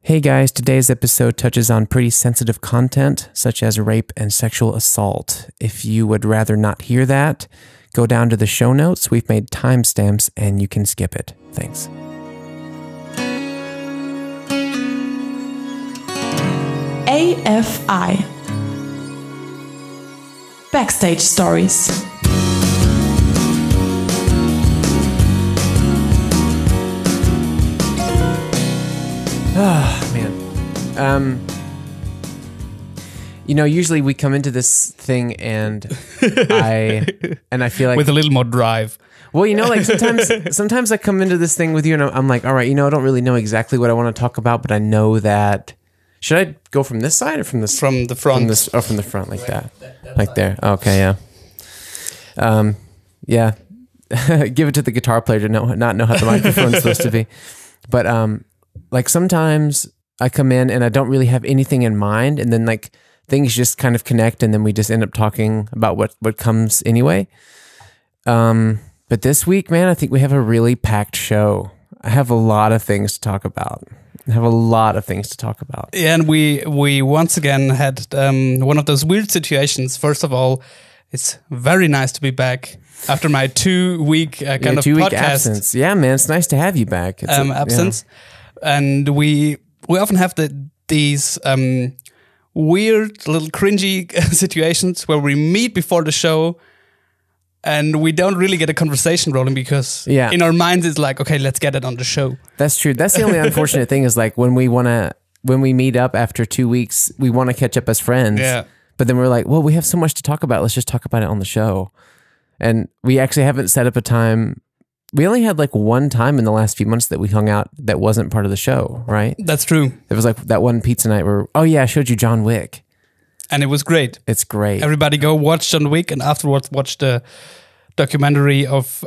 Hey guys, today's episode touches on pretty sensitive content, such as rape and sexual assault. If you would rather not hear that, go down to the show notes. We've made timestamps and you can skip it. Thanks. AFI Backstage Stories. Oh, man. Usually we come into this thing and I feel like... with a little more drive. Well, sometimes I come into this thing with you and I'm like, all right, I don't really know exactly what I want to talk about, but I know that... Should I go from this side or from this? From the front. From the front, like that. Like there. Okay, yeah. Yeah. Give it to the guitar player to not know how the microphone's supposed to be. But sometimes I come in and I don't really have anything in mind, and then things just kind of connect, and then we just end up talking about what comes anyway. But this week, man, I think we have a really packed show. I have a lot of things to talk about. Yeah, and we once again had one of those weird situations. First of all, it's very nice to be back after my 2-week kind of 2-week podcast absence. Yeah, man, it's nice to have you back. Absence. Yeah. And we often have these weird little cringy situations where we meet before the show and we don't really get a conversation rolling because in our minds it's like, okay, let's get it on the show. That's true. That's the only unfortunate thing is when we meet up after 2 weeks, we want to catch up as friends. Yeah. But then we're like, well, we have so much to talk about. Let's just talk about it on the show. And we actually haven't set up a time. We only had one time in the last few months that we hung out that wasn't part of the show, right? That's true. There was that one pizza night where, I showed you John Wick. And it was great. It's great. Everybody go watch John Wick and afterwards watch the documentary of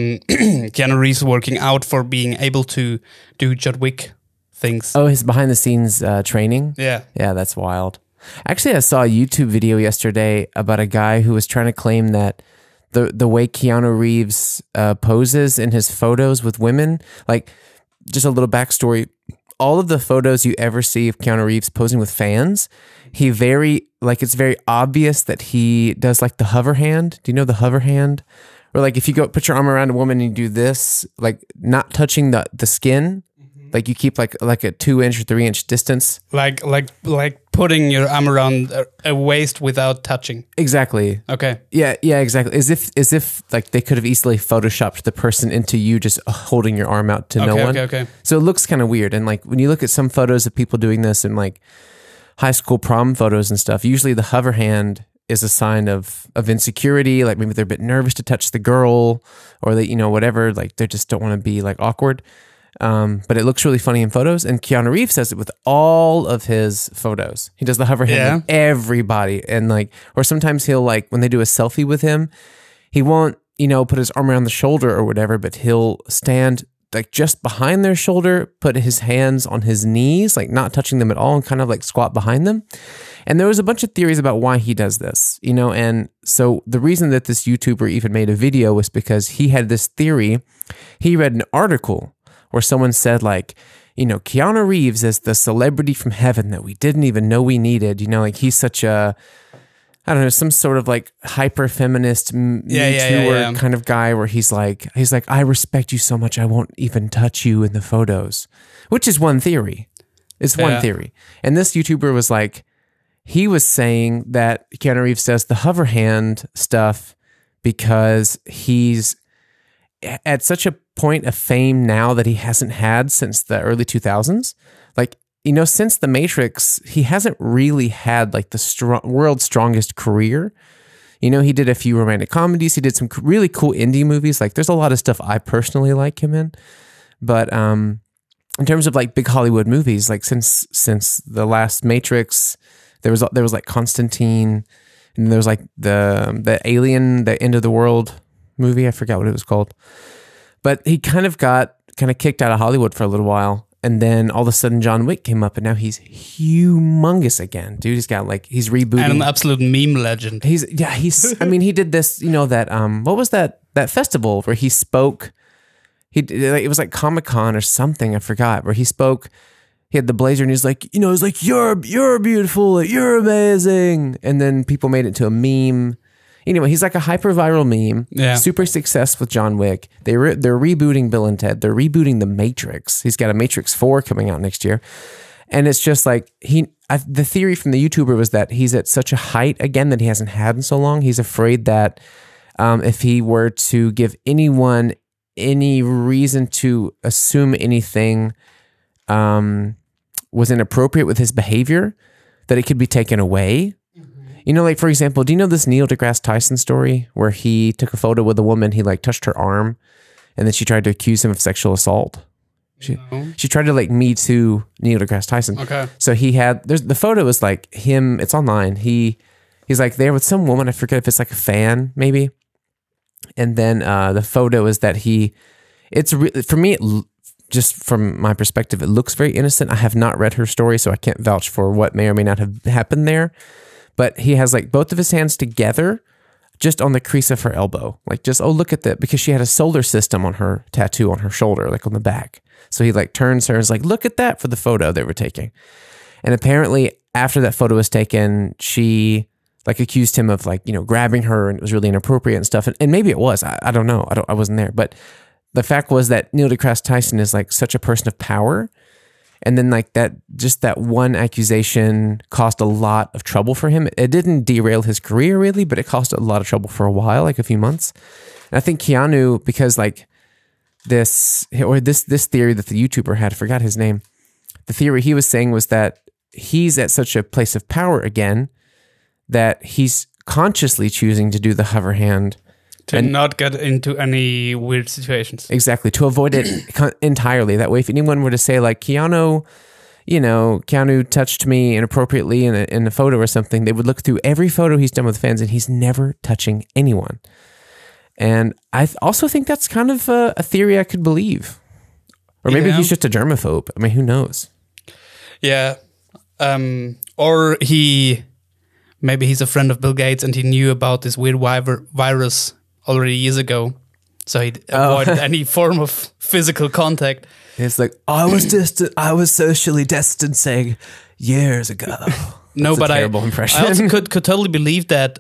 Keanu Reeves working out for being able to do John Wick things. Oh, his behind the scenes training? Yeah. Yeah, that's wild. Actually, I saw a YouTube video yesterday about a guy who was trying to claim that the way Keanu Reeves poses in his photos with women, just a little backstory. All of the photos you ever see of Keanu Reeves posing with fans, it's very obvious that he does the hover hand. Do you know the hover hand? Or if you go put your arm around a woman and you do this, not touching the skin, you keep a 2-inch or 3-inch distance. Like putting your arm around a waist without touching. Exactly. Okay. Yeah, exactly. As if they could have easily photoshopped the person into you just holding your arm out to no one. Okay. So it looks kind of weird. And when you look at some photos of people doing this in high school prom photos and stuff, usually the hover hand is a sign of insecurity. Maybe they're a bit nervous to touch the girl, or they, whatever. They just don't want to be awkward. But it looks really funny in photos, and Keanu Reeves does it with all of his photos. He does the hover hand with everybody, and or sometimes he'll when they do a selfie with him, he won't put his arm around the shoulder or whatever, but he'll stand just behind their shoulder, put his hands on his knees, not touching them at all, and kind of squat behind them. And there was a bunch of theories about why he does this, and so the reason that this YouTuber even made a video was because he had this theory. He read an article where someone said Keanu Reeves is the celebrity from heaven that we didn't even know we needed. He's such a, I don't know, some sort of hyper feminist Me-Tooer kind of guy where he's like, I respect you so much I won't even touch you in the photos, which is one theory. It's one theory. And this YouTuber was he was saying that Keanu Reeves does the hover hand stuff because he's at such a point of fame now that he hasn't had since the early 2000s. Since The Matrix, he hasn't really had the world's strongest career. He did a few romantic comedies. He did some really cool indie movies. There's a lot of stuff I personally like him in. But in terms of big Hollywood movies, since the last Matrix, there was Constantine, and there was the Alien, the End of the World movie. I forgot what it was called. But he kind of got kicked out of Hollywood for a little while. And then all of a sudden John Wick came up and now he's humongous again. Dude, he's got he's rebooting. And an absolute meme legend. He did this, that, what was that festival where he spoke, it was Comic-Con or something, I forgot, where he spoke he had the blazer and he's like, he's like, you're beautiful, you're amazing. And then people made it to a meme. Anyway, he's like a hyper viral meme. Yeah. Super success with John Wick. They're rebooting Bill and Ted. They're rebooting The Matrix. He's got a Matrix 4 coming out next year. And it's just like the theory from the YouTuber was that he's at such a height again that he hasn't had in so long. He's afraid that if he were to give anyone any reason to assume anything was inappropriate with his behavior, that it could be taken away. Like, for example, do you know this Neil deGrasse Tyson story where he took a photo with a woman, he like touched her arm, and then she tried to accuse him of sexual assault? She tried to like Me Too Neil deGrasse Tyson. Okay. So the photo is like him, it's online. He's like there with some woman, I forget if it's like a fan maybe. And then the photo is that for me, just from my perspective, it looks very innocent. I have not read her story, so I can't vouch for what may or may not have happened there. But he has like both of his hands together just on the crease of her elbow. Like just, look at that. Because she had a solar system on her tattoo on her shoulder, like on the back. So he like turns her and is like, look at that, for the photo they were taking. And apparently after that photo was taken, she like accused him of like, grabbing her, and it was really inappropriate and stuff. And maybe it was, I don't know. I wasn't there. But the fact was that Neil deGrasse Tyson is like such a person of power. And then like that one accusation caused a lot of trouble for him. It didn't derail his career really, but it caused a lot of trouble for a while, like a few months. And I think Keanu, because like this theory that the YouTuber had, I forgot his name. The theory he was saying was that he's at such a place of power again that he's consciously choosing to do the hover hand. To not get into any weird situations. Exactly, to avoid it entirely. That way, if anyone were to say like, Keanu touched me inappropriately in a photo or something, they would look through every photo he's done with fans and he's never touching anyone. And I also think that's kind of a theory I could believe. Or maybe he's just a germaphobe. I mean, who knows? Yeah. Or maybe he's a friend of Bill Gates and he knew about this weird virus already years ago, so he avoided any form of physical contact. It's like, I was socially distancing years ago. No, but I also could totally believe that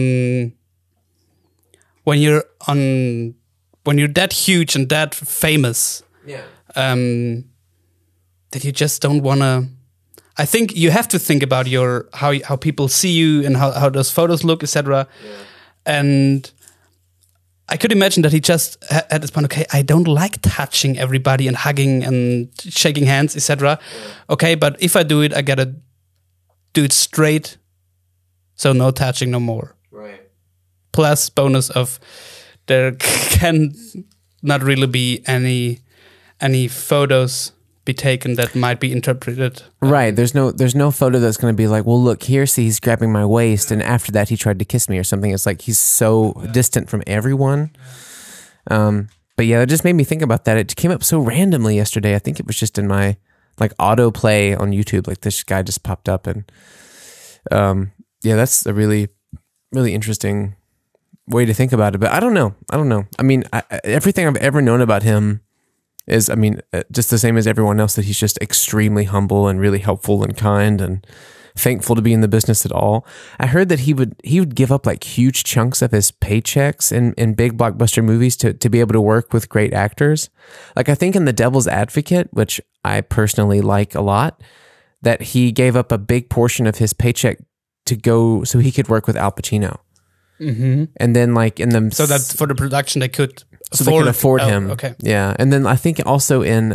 when you're that huge and that famous, that you just don't want to. I think you have to think about how people see you and how those photos look, etc. Yeah. And I could imagine that he just had this point, okay, I don't like touching everybody and hugging and shaking hands, etc. Yeah. Okay, but if I do it, I gotta do it straight, so no touching no more. Right. Plus bonus of there can not really be any photos be taken that might be interpreted. Right. There's no photo that's going to be like, well, look here, see, he's grabbing my waist, and after that he tried to kiss me or something. It's like he's so distant from everyone. But yeah, it just made me think about that. It came up so randomly yesterday. I think it was just in my like autoplay on YouTube. Like this guy just popped up, and yeah, that's a really, really interesting way to think about it. But I don't know. I mean, everything I've ever known about him is, I mean, just the same as everyone else, that he's just extremely humble and really helpful and kind and thankful to be in the business at all. I heard that he would give up like huge chunks of his paychecks in big blockbuster movies to be able to work with great actors. Like I think in The Devil's Advocate, which I personally like a lot, that he gave up a big portion of his paycheck to go so he could work with Al Pacino. Mm-hmm. And then like in the... So that for the production they could... So they can afford him. Okay. Yeah. And then I think also in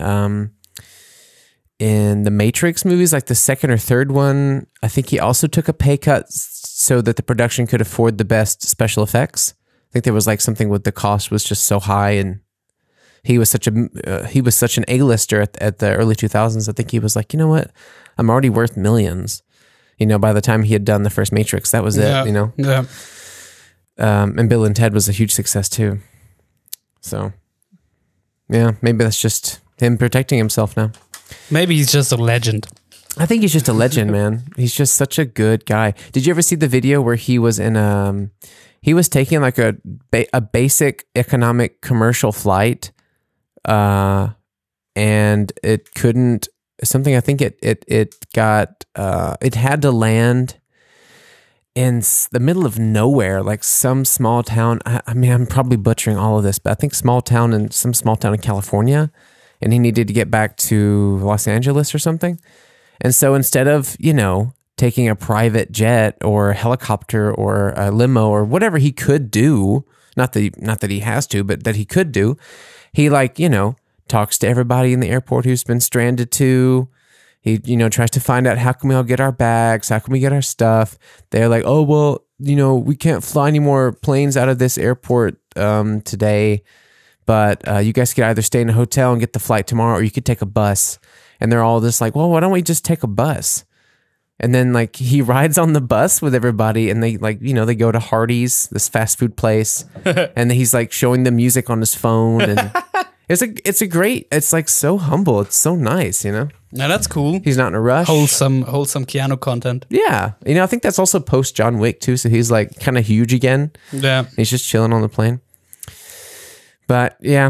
the Matrix movies, like the second or third one, I think he also took a pay cut so that the production could afford the best special effects. I think there was like something with the cost was just so high, and he was such an A-lister at the early 2000s. I think he was like, you know what? I'm already worth millions. You know, by the time he had done the first Matrix, that was it, you know? Yeah. And Bill and Ted was a huge success too. So, yeah, maybe that's just him protecting himself now. Maybe he's just a legend. I think he's just a legend, man. He's just such a good guy. Did you ever see the video where he was in he was taking like a basic economic commercial flight, and it couldn't something. I think it got it had to land in the middle of nowhere, like some small town. I mean, I'm probably butchering all of this, but I think some small town in California, and he needed to get back to Los Angeles or something. And so instead of, taking a private jet or a helicopter or a limo or whatever he could do, not that he has to, but that he could do, he talks to everybody in the airport who's been stranded too. He, tries to find out, how can we all get our bags? How can we get our stuff? They're like, oh, well, we can't fly any more planes out of this airport today, but you guys could either stay in a hotel and get the flight tomorrow, or you could take a bus. And they're all just like, well, why don't we just take a bus? And then he rides on the bus with everybody, and they they go to Hardee's, this fast food place, and he's showing them music on his phone, and it's so humble. It's so nice, Yeah, that's cool. He's not in a rush. Wholesome Keanu content. Yeah. I think that's also post John Wick too. So he's kind of huge again. Yeah. He's just chilling on the plane. But yeah,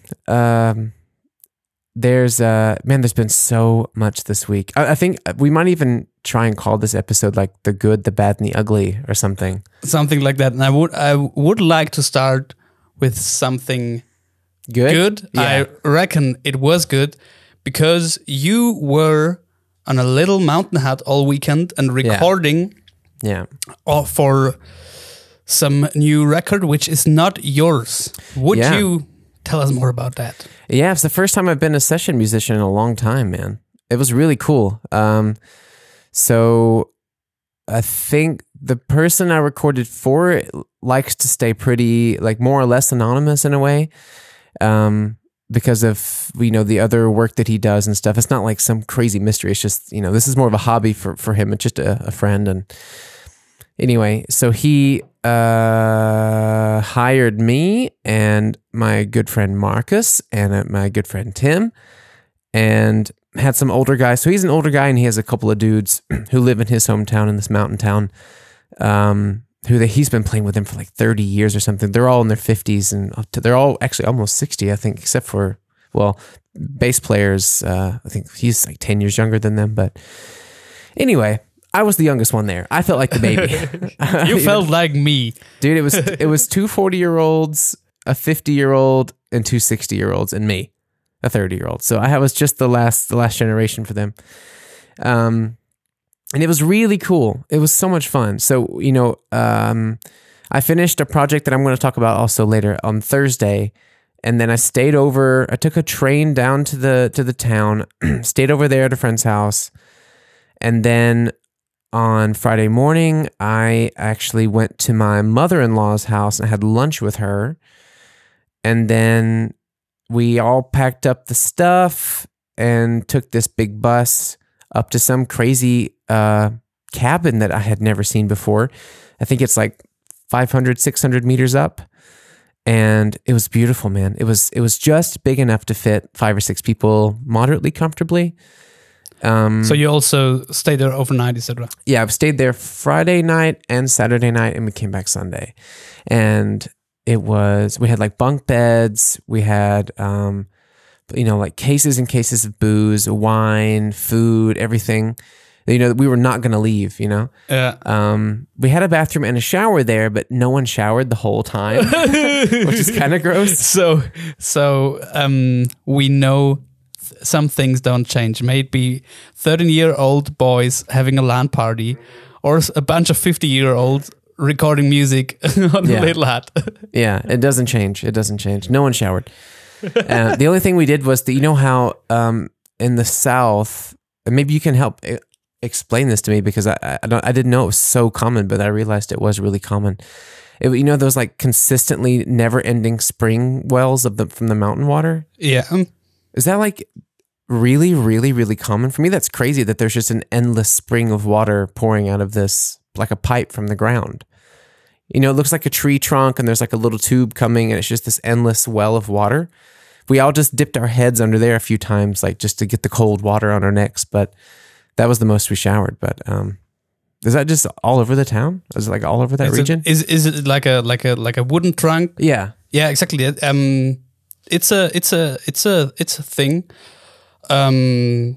there's been so much this week. I think we might even try and call this episode the good, the bad, and the ugly, or something. Something like that. And I would like to start with something good. Yeah. I reckon it was good because you were on a little mountain hut all weekend and recording for some new record, which is not yours. Would you tell us more about that? Yeah, it's the first time I've been a session musician in a long time, man. It was really cool. So I think the person I recorded for likes to stay pretty, more or less anonymous in a way, because of, the other work that he does and stuff. It's not some crazy mystery. It's just, this is more of a hobby for him. It's just a friend. And anyway, so he hired me and my good friend Marcus and my good friend Tim, and had some older guys. So he's an older guy, and he has a couple of dudes who live in his hometown, in this mountain town, he's been playing with them for 30 years or something. They're all in their 50s, and they're all actually almost 60, I think, except for, bass players. I think he's 10 years younger than them. But anyway, I was the youngest one there. I felt like the baby. You felt like me. Dude, it was two 40-year-olds, a 50-year-old, and two 60-year-olds, and me, a 30-year-old. So I was just the last generation for them. And it was really cool. It was so much fun. So, I finished a project that I'm going to talk about also later on Thursday. And then I stayed over. I took a train down to the town, stayed over there at a friend's house. And then on Friday morning, I actually went to my mother-in-law's house and I had lunch with her. And then we all packed up the stuff and took this big bus up to some crazy cabin that I had never seen before. I think it's 500, 600 meters up. And it was beautiful, man. It was just big enough to fit 5 or 6 people moderately comfortably. So you also stayed there overnight, etc. Yeah, I've stayed there Friday night and Saturday night, and we came back Sunday. And we had bunk beds. We had, cases and cases of booze, wine, food, everything. We were not going to leave, Yeah. We had a bathroom and a shower there, but no one showered the whole time, which is kind of gross. So we know some things don't change. Maybe 13-year-old boys having a LAN party, or a bunch of 50-year-olds recording music on a little hut. Yeah, it doesn't change. It doesn't change. No one showered. The only thing we did was that, how in the South, and maybe you can help explain this to me, because I didn't know it was so common, but I realized it was really common. Those consistently never-ending spring wells from the mountain water? Yeah. Is that really, really, really common? For me, that's crazy that there's just an endless spring of water pouring out of this, like a pipe from the ground. It looks like a tree trunk, and there's a little tube coming, and it's just this endless well of water. We all just dipped our heads under there a few times, just to get the cold water on our necks, but that was the most we showered. But is that just all over the town? Is it all over that region? Is it like a wooden trunk? Yeah. Yeah, exactly. It's a thing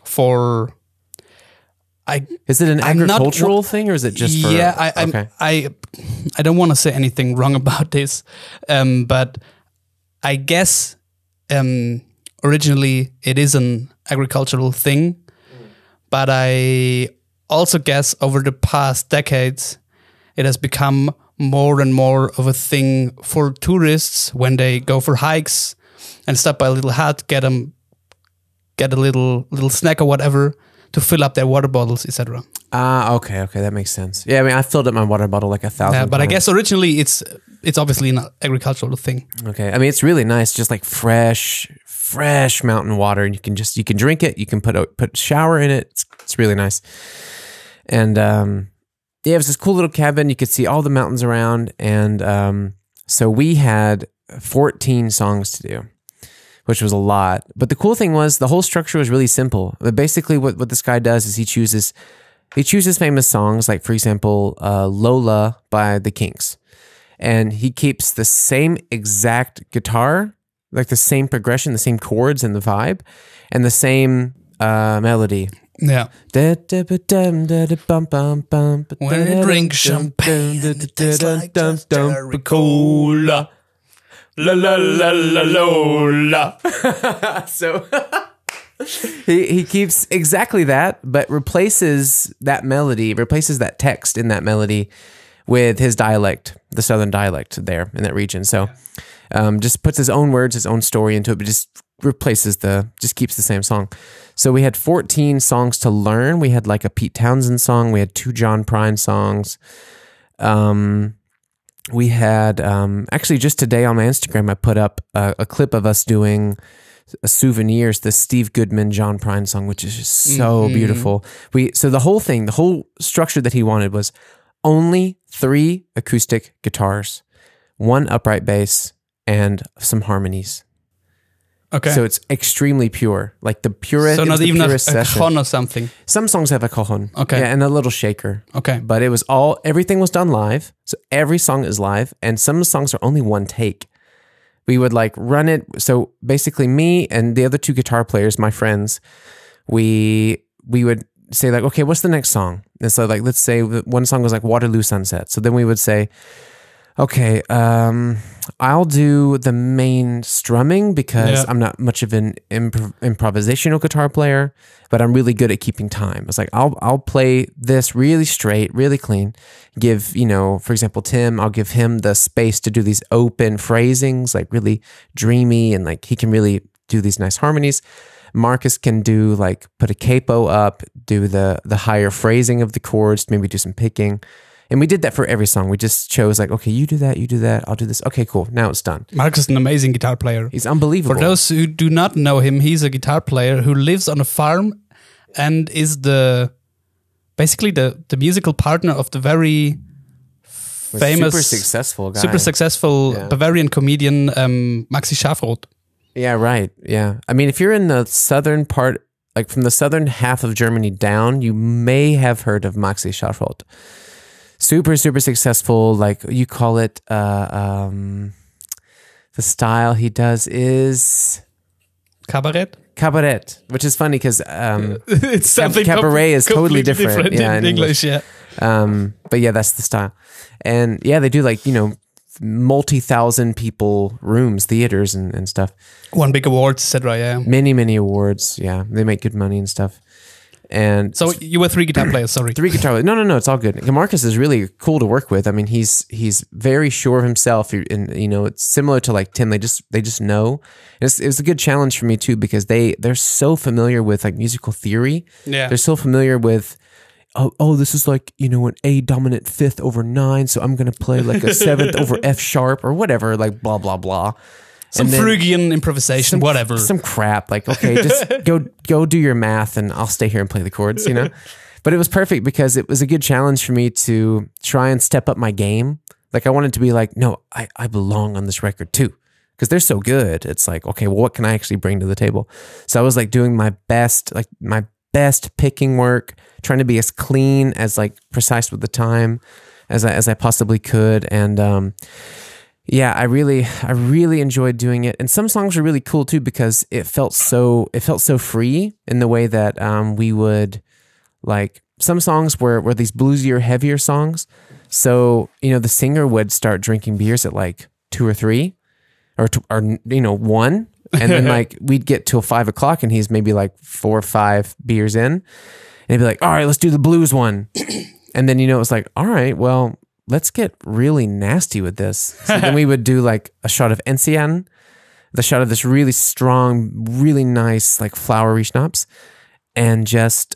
for. Is it an I'm not- agricultural thing, or is it just for? Yeah, okay. I don't want to say anything wrong about this, but I guess originally it is an agricultural thing, but I also guess over the past decades it has become more and more of a thing for tourists when they go for hikes and stop by a little hut, get a little snack or whatever to fill up their water bottles, etc. Okay, that makes sense. Yeah, I mean, I filled up my water bottle like 1,000 Yeah, but I times. guess originally it's obviously an agricultural thing. Okay, I mean, it's really nice, just like fresh mountain water, and you can drink it. You can put shower in it. It's really nice. And yeah, it was this cool little cabin. You could see all the mountains around, and so we had 14 songs to do, which was a lot. But the cool thing was the whole structure was really simple. But basically, what this guy does is he chooses famous songs, like for example, Lola by the Kinks, and he keeps the same exact guitar, like the same progression, the same chords and the vibe, and the same melody. Yeah. When When you drink champagne, it tastes like just cherry cola. La la la la la. So he keeps exactly that, but replaces that text in that melody with his dialect, the southern dialect there in that region. So just puts his own words, his own story into it, but just keeps the same song. So we had 14 songs to learn. We had like a Pete Townsend song. We had 2 John Prine songs. We had, actually just today on my Instagram, I put up a clip of us doing Souvenirs, the Steve Goodman, John Prine song, which is just so beautiful. So the whole structure that he wanted was only 3 acoustic guitars, 1 upright bass, and some harmonies. Okay. So it's extremely pure, like the purest. So not even a session. cajon or something. Some songs have a cajon. Okay. Yeah, and a little shaker. Okay. But it was everything was done live. So every song is live, and some songs are only 1 take. We would like run it. So basically me and the other 2 guitar players, my friends, we would say like, okay, what's the next song? And so like, let's say one song was like Waterloo Sunset. So then we would say, okay, I'll do the main strumming because I'm not much of an improvisational guitar player, but I'm really good at keeping time. It's like I'll play this really straight, really clean. Give, for example, Tim, I'll give him the space to do these open phrasings, like really dreamy, and like he can really do these nice harmonies. Marcus can do like put a capo up, do the higher phrasing of the chords, maybe do some picking. And we did that for every song. We just chose like, okay, you do that, I'll do this. Okay, cool. Now it's done. Marcus is an amazing guitar player. He's unbelievable. For those who do not know him, he's a guitar player who lives on a farm and is basically the musical partner of the very famous, super successful guy. Bavarian comedian Maxi Schafroth. Yeah, right. Yeah. I mean, if you're in the southern part, like from the southern half of Germany down, you may have heard of Maxi Schafroth. Super successful. Like you call it, the style he does is Cabaret, which is funny because it's something cabaret is totally different. Yeah, in English. Yeah. But yeah, that's the style. And yeah, they do like, multi-thousand people rooms, theaters and stuff. Won big awards, etc. Yeah. Many awards. Yeah. They make good money and stuff. And so you were 3 guitar players, sorry. 3 guitar players. No, it's all good. Marcus is really cool to work with. I mean, he's very sure of himself, and it's similar to like Tim. They just know. And it was a good challenge for me too, because they're so familiar with like musical theory. Yeah, they're so familiar with. Oh, this is like an A dominant 5th over 9, so I'm gonna play like a 7th over F sharp or whatever, like blah blah blah. Some Phrygian improvisation, whatever. Some crap. Like, okay, just go do your math and I'll stay here and play the chords, But it was perfect because it was a good challenge for me to try and step up my game. Like I wanted to be like, no, I belong on this record too. Because they're so good. It's like, okay, well, what can I actually bring to the table? So I was like doing my best picking work, trying to be as clean, as like precise with the time as I possibly could. And Yeah, I really enjoyed doing it, and some songs were really cool too because it felt so free in the way that we would like some songs were these bluesier, heavier songs. So the singer would start drinking beers at like 2 or 3, or 1, and then like we'd get till 5 o'clock, and he's maybe like 4 or 5 beers in, and he'd be like, "All right, let's do the blues one," and then it was like, "All right, well." Let's get really nasty with this. So then we would do like a shot of Encian, the shot of this really strong, really nice, like flowery schnapps, and just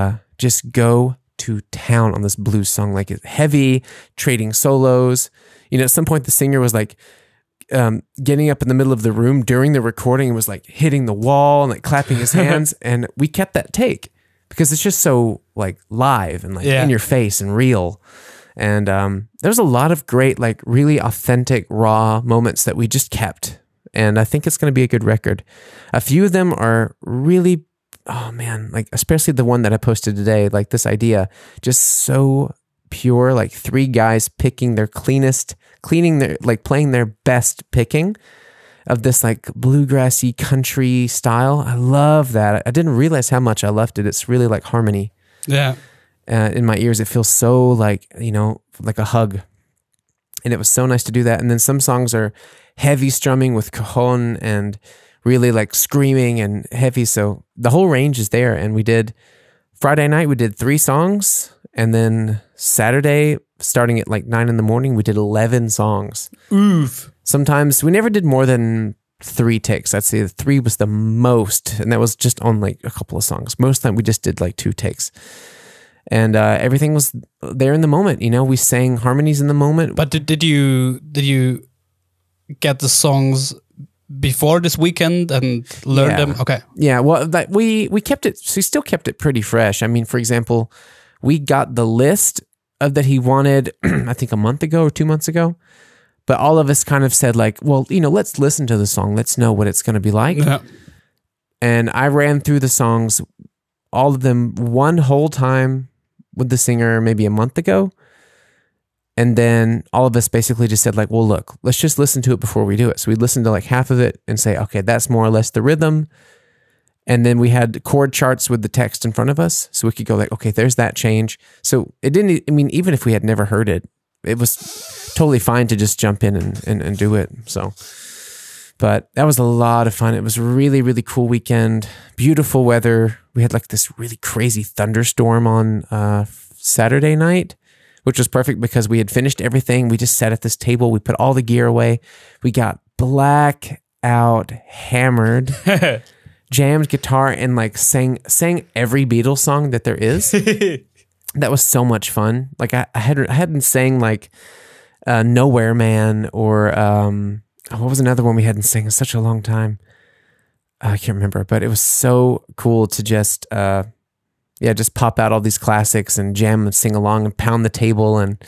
go to town on this blues song, like it's heavy, trading solos. At some point the singer was like getting up in the middle of the room during the recording and was like hitting the wall and like clapping his hands, and we kept that take because it's just so like live and like in your face and real. And there's a lot of great, like really authentic, raw moments that we just kept. And I think it's going to be a good record. A few of them are really, oh man, like especially the one that I posted today, like this idea, just so pure, like 3 guys picking their playing their best picking of this like bluegrassy country style. I love that. I didn't realize how much I loved it. It's really like harmony. Yeah. In my ears, it feels so like, like a hug. And it was so nice to do that. And then some songs are heavy strumming with cajon and really like screaming and heavy. So the whole range is there. And Friday night, we did 3 songs. And then Saturday, starting at like 9 a.m, we did 11 songs. Oof. Sometimes we never did more than 3 takes. I'd say 3 was the most. And that was just on like a couple of songs. Most of the time we just did like 2 takes. And everything was there in the moment. We sang harmonies in the moment. But did you get the songs before this weekend and learn them? Okay. Yeah. Well, we kept it. We still kept it pretty fresh. I mean, for example, we got the list that he wanted, I think a month ago or 2 months ago. But all of us kind of said like, well, let's listen to the song. Let's know what it's going to be like. Yeah. And I ran through the songs, all of them, one whole time with the singer maybe a month ago. And then all of us basically just said like, well, look, let's just listen to it before we do it. So we'd listen to like half of it and say, okay, that's more or less the rhythm. And then we had chord charts with the text in front of us. So we could go like, okay, there's that change. So it didn't, even if we had never heard it, it was totally fine to just jump in and do it. So, but that was a lot of fun. It was a really, really cool weekend. Beautiful weather. We had like this really crazy thunderstorm on Saturday night, which was perfect because we had finished everything. We just sat at this table. We put all the gear away. We got black out hammered, jammed guitar, and like sang every Beatles song that there is. That was so much fun. Like I hadn't sang like Nowhere Man or what was another one we hadn't sang in such a long time. I can't remember, but it was so cool to just pop out all these classics and jam and sing along and pound the table. And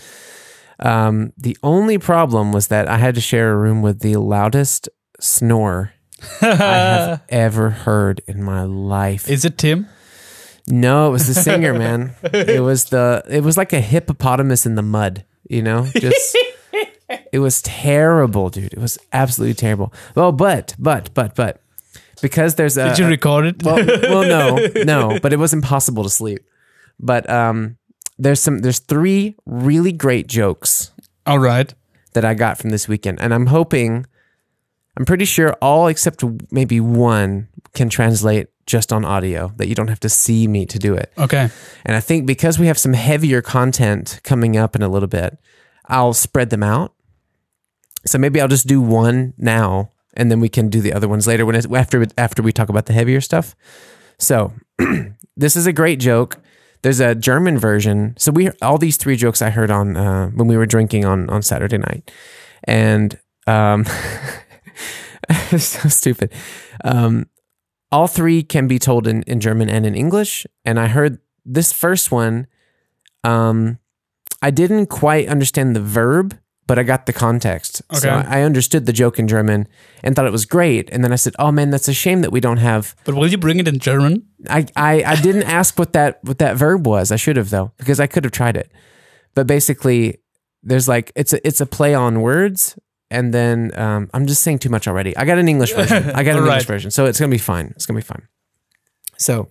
the only problem was that I had to share a room with the loudest snore I have ever heard in my life. Is it Tim? No, it was the singer, man. It was like a hippopotamus in the mud, just it was terrible, dude. It was absolutely terrible. Well, but because there's a... Did you record it? Well, no, but it was impossible to sleep. But there's 3 really great jokes. All right. That I got from this weekend. And I'm pretty sure all except maybe 1 can translate just on audio, that you don't have to see me to do it. Okay. And I think because we have some heavier content coming up in a little bit, I'll spread them out. So maybe I'll just do 1 now, and then we can do the other ones later after we talk about the heavier stuff. So this is a great joke. There's a German version. So all these 3 jokes I heard on when we were drinking on Saturday night, and it's so stupid. All 3 can be told in German and in English. And I heard this first one. I didn't quite understand the verb, but I got the context. Okay. So I understood the joke in German and thought it was great. And then I said, oh man, that's a shame that we don't have... But will you bring it in German? I didn't ask what that verb was. I should have though, because I could have tried it. But basically there's like, it's a play on words. and then I'm just saying too much already. I got an English version. English version, so it's gonna be fine. It's gonna be fine. So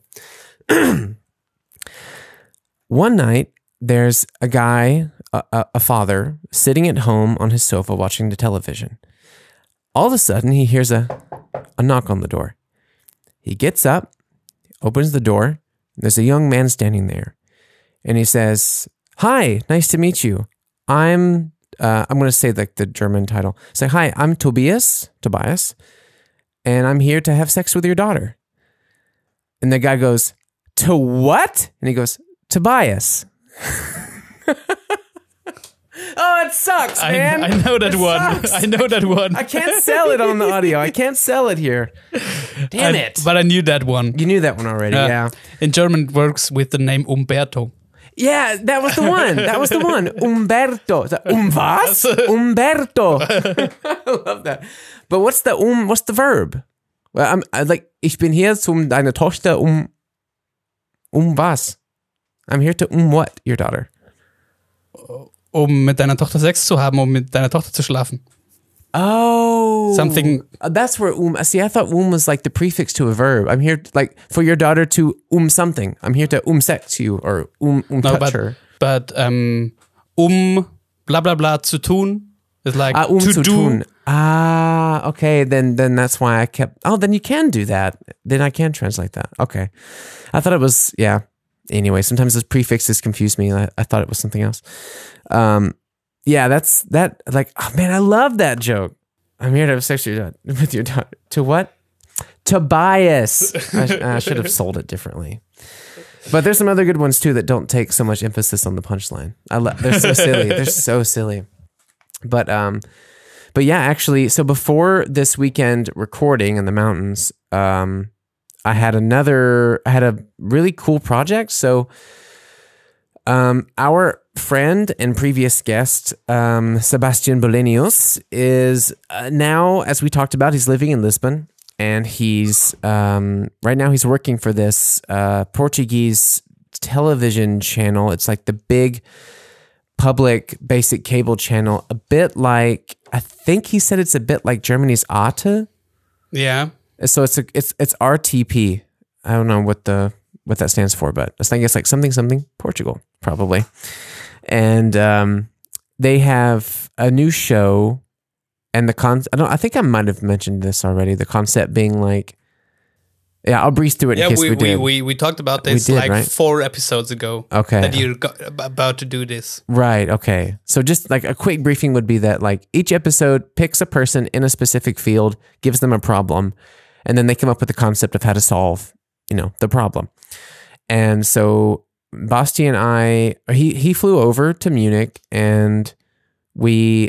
one night, there's a guy, a father, sitting at home on his sofa watching the television. All of a sudden, he hears a knock on the door. He gets up, opens the door. There's a young man standing there, and he says, "Hi, nice to meet you. I'm going to say like the German title. Say, hi, I'm Tobias, and I'm here to have sex with your daughter." And the guy goes, "To what?" And he goes, "Tobias." Oh, it sucks, man. I know that one. Sucks. I know that one. I can't sell it on the audio. I can't sell it here. Damn it. But I knew that one. You knew that one already, yeah. In German, it works with the name Umberto. Yeah, that was the one. Umberto. Was? Umberto. I love that. But what's the verb? Well, I'm like, ich bin hier deine Tochter was? I'm here to what, your daughter? Mit deiner Tochter Sex zu haben, mit deiner Tochter zu schlafen. Oh. Something. That's where see, I thought was like the prefix to a verb. I'm here like for your daughter to something. I'm here to sex you or touch her. But blah blah blah zu tun is like to zu do. Tun. Okay, then that's why I kept. Oh, then you can do that. Then I can translate that. Okay. I thought it was, yeah. Anyway, sometimes those prefixes confuse me. I thought it was something else. Yeah, that's that. Like, oh man, I love that joke. I'm here to have sex with your daughter. To what? Tobias. I should have sold it differently. But there's some other good ones too that don't take so much emphasis on the punchline. They're so silly. They're so silly. But yeah, actually, so before this weekend recording in the mountains, I had a really cool project. So, our friend and previous guest, Sebastian Bolenius, is now, as we talked about, he's living in Lisbon, and he's right now he's working for this Portuguese television channel. It's like the big public basic cable channel, a bit like, I think he said it's a bit like Germany's Arte. Yeah. So it's RTP. I don't know what that stands for, but I think it's like something Portugal probably. And they have a new show, and I think I might have mentioned this already. The concept being like, yeah, I'll breeze through it. In case we did. We talked about this did, like right? 4 episodes ago. Okay, that you're about to do this. Right. Okay. So just like a quick briefing would be that like each episode picks a person in a specific field, gives them a problem, and then they come up with the concept of how to solve, the problem. And so Basti and he flew over to Munich, and we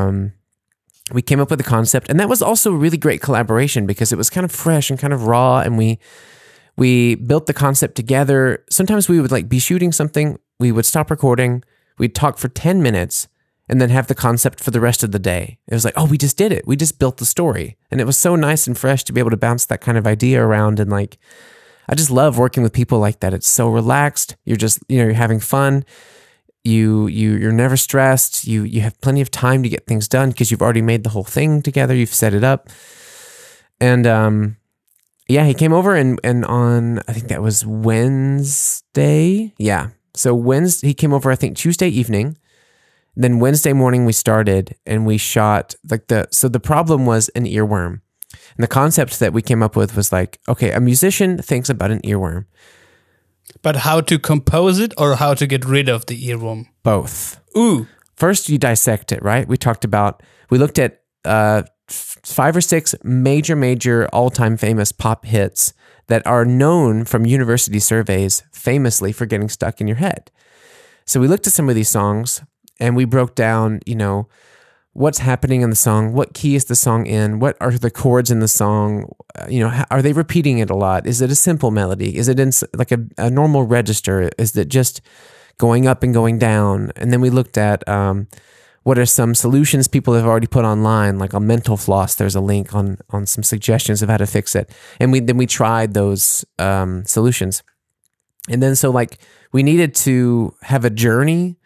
came up with the concept, and that was also a really great collaboration because it was kind of fresh and kind of raw, and we built the concept together. Sometimes we would like be shooting something, we would stop recording, we'd talk for 10 minutes, and then have the concept for the rest of the day. It was like, oh, we just did it. We just built the story. And it was so nice and fresh to be able to bounce that kind of idea around. And like, I just love working with people like that. It's so relaxed. You're just, you're having fun. You're never stressed. You have plenty of time to get things done because you've already made the whole thing together. You've set it up. And yeah, he came over and on, I think that was Wednesday. Yeah. So he came over, I think Tuesday evening. Then Wednesday morning we started and we shot so the problem was an earworm. And the concept that we came up with was like, okay, a musician thinks about an earworm. But how to compose it or how to get rid of the earworm? Both. Ooh. First you dissect it, right? We looked at 5 or 6 major all-time famous pop hits that are known from university surveys famously for getting stuck in your head. So we looked at some of these songs and we broke down, what's happening in the song, what key is the song in, what are the chords in the song, are they repeating it a lot? Is it a simple melody? Is it in like a normal register? Is it just going up and going down? And then we looked at what are some solutions people have already put online, like on Mental Floss. There's a link on some suggestions of how to fix it. And we tried those solutions. And then so like we needed to have a journey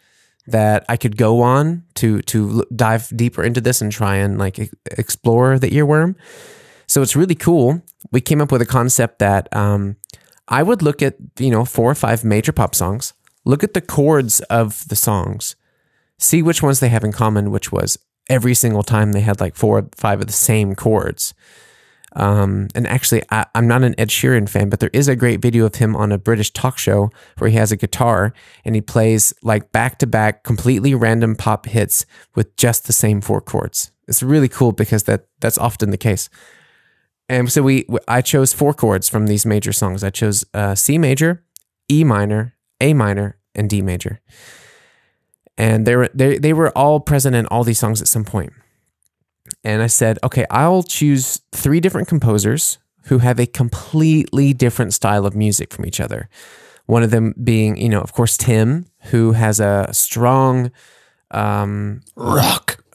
that I could go on to dive deeper into this and try and like explore the earworm. So it's really cool. We came up with a concept that I would look at 4 or 5 major pop songs, look at the chords of the songs, see which ones they have in common, which was every single time they had like 4 or 5 of the same chords. And actually, I'm not an Ed Sheeran fan, but there is a great video of him on a British talk show where he has a guitar and he plays like back-to-back completely random pop hits with just the same 4 chords. It's really cool because that's often the case. And so I chose 4 chords from these major songs. I chose C major, E minor, A minor, and D major. And they were all present in all these songs at some point. And I said, okay, I'll choose 3 different composers who have a completely different style of music from each other. One of them being, of course, Tim, who has a strong rock,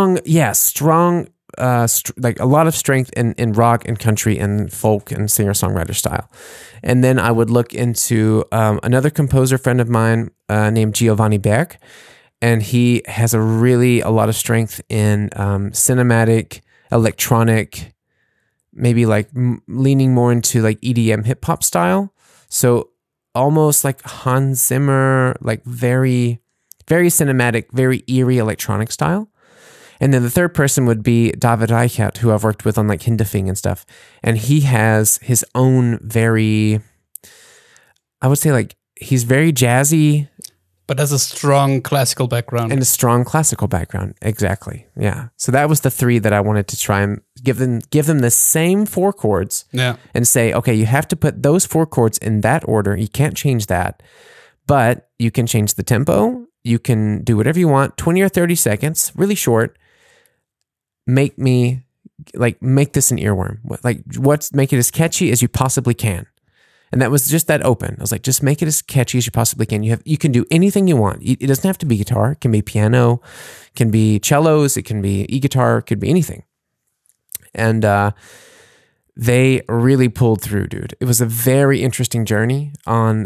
like a lot of strength in rock and country and folk and singer-songwriter style. And then I would look into another composer friend of mine named Giovanni Berg. And he has a lot of strength in cinematic, electronic, maybe like leaning more into like EDM hip hop style. So almost like Hans Zimmer, like very, very cinematic, very eerie electronic style. And then the third person would be David Reichert, who I've worked with on like Hindefing and stuff. And he has his own very, I would say like he's very jazzy, but has a strong classical background. And a strong classical background, exactly. Yeah. So that was the 3 that I wanted to try and give them the same 4 chords. Yeah. And say, okay, you have to put those 4 chords in that order. You can't change that, but you can change the tempo. You can do whatever you want. 20 or 30 seconds, really short. Make this an earworm. Make it as catchy as you possibly can. And that was just that open. I was like, just make it as catchy as you possibly can. You can do anything you want. It doesn't have to be guitar. It can be piano, it can be cellos, it can be e-guitar, it could be anything. And they really pulled through, dude. It was a very interesting journey on.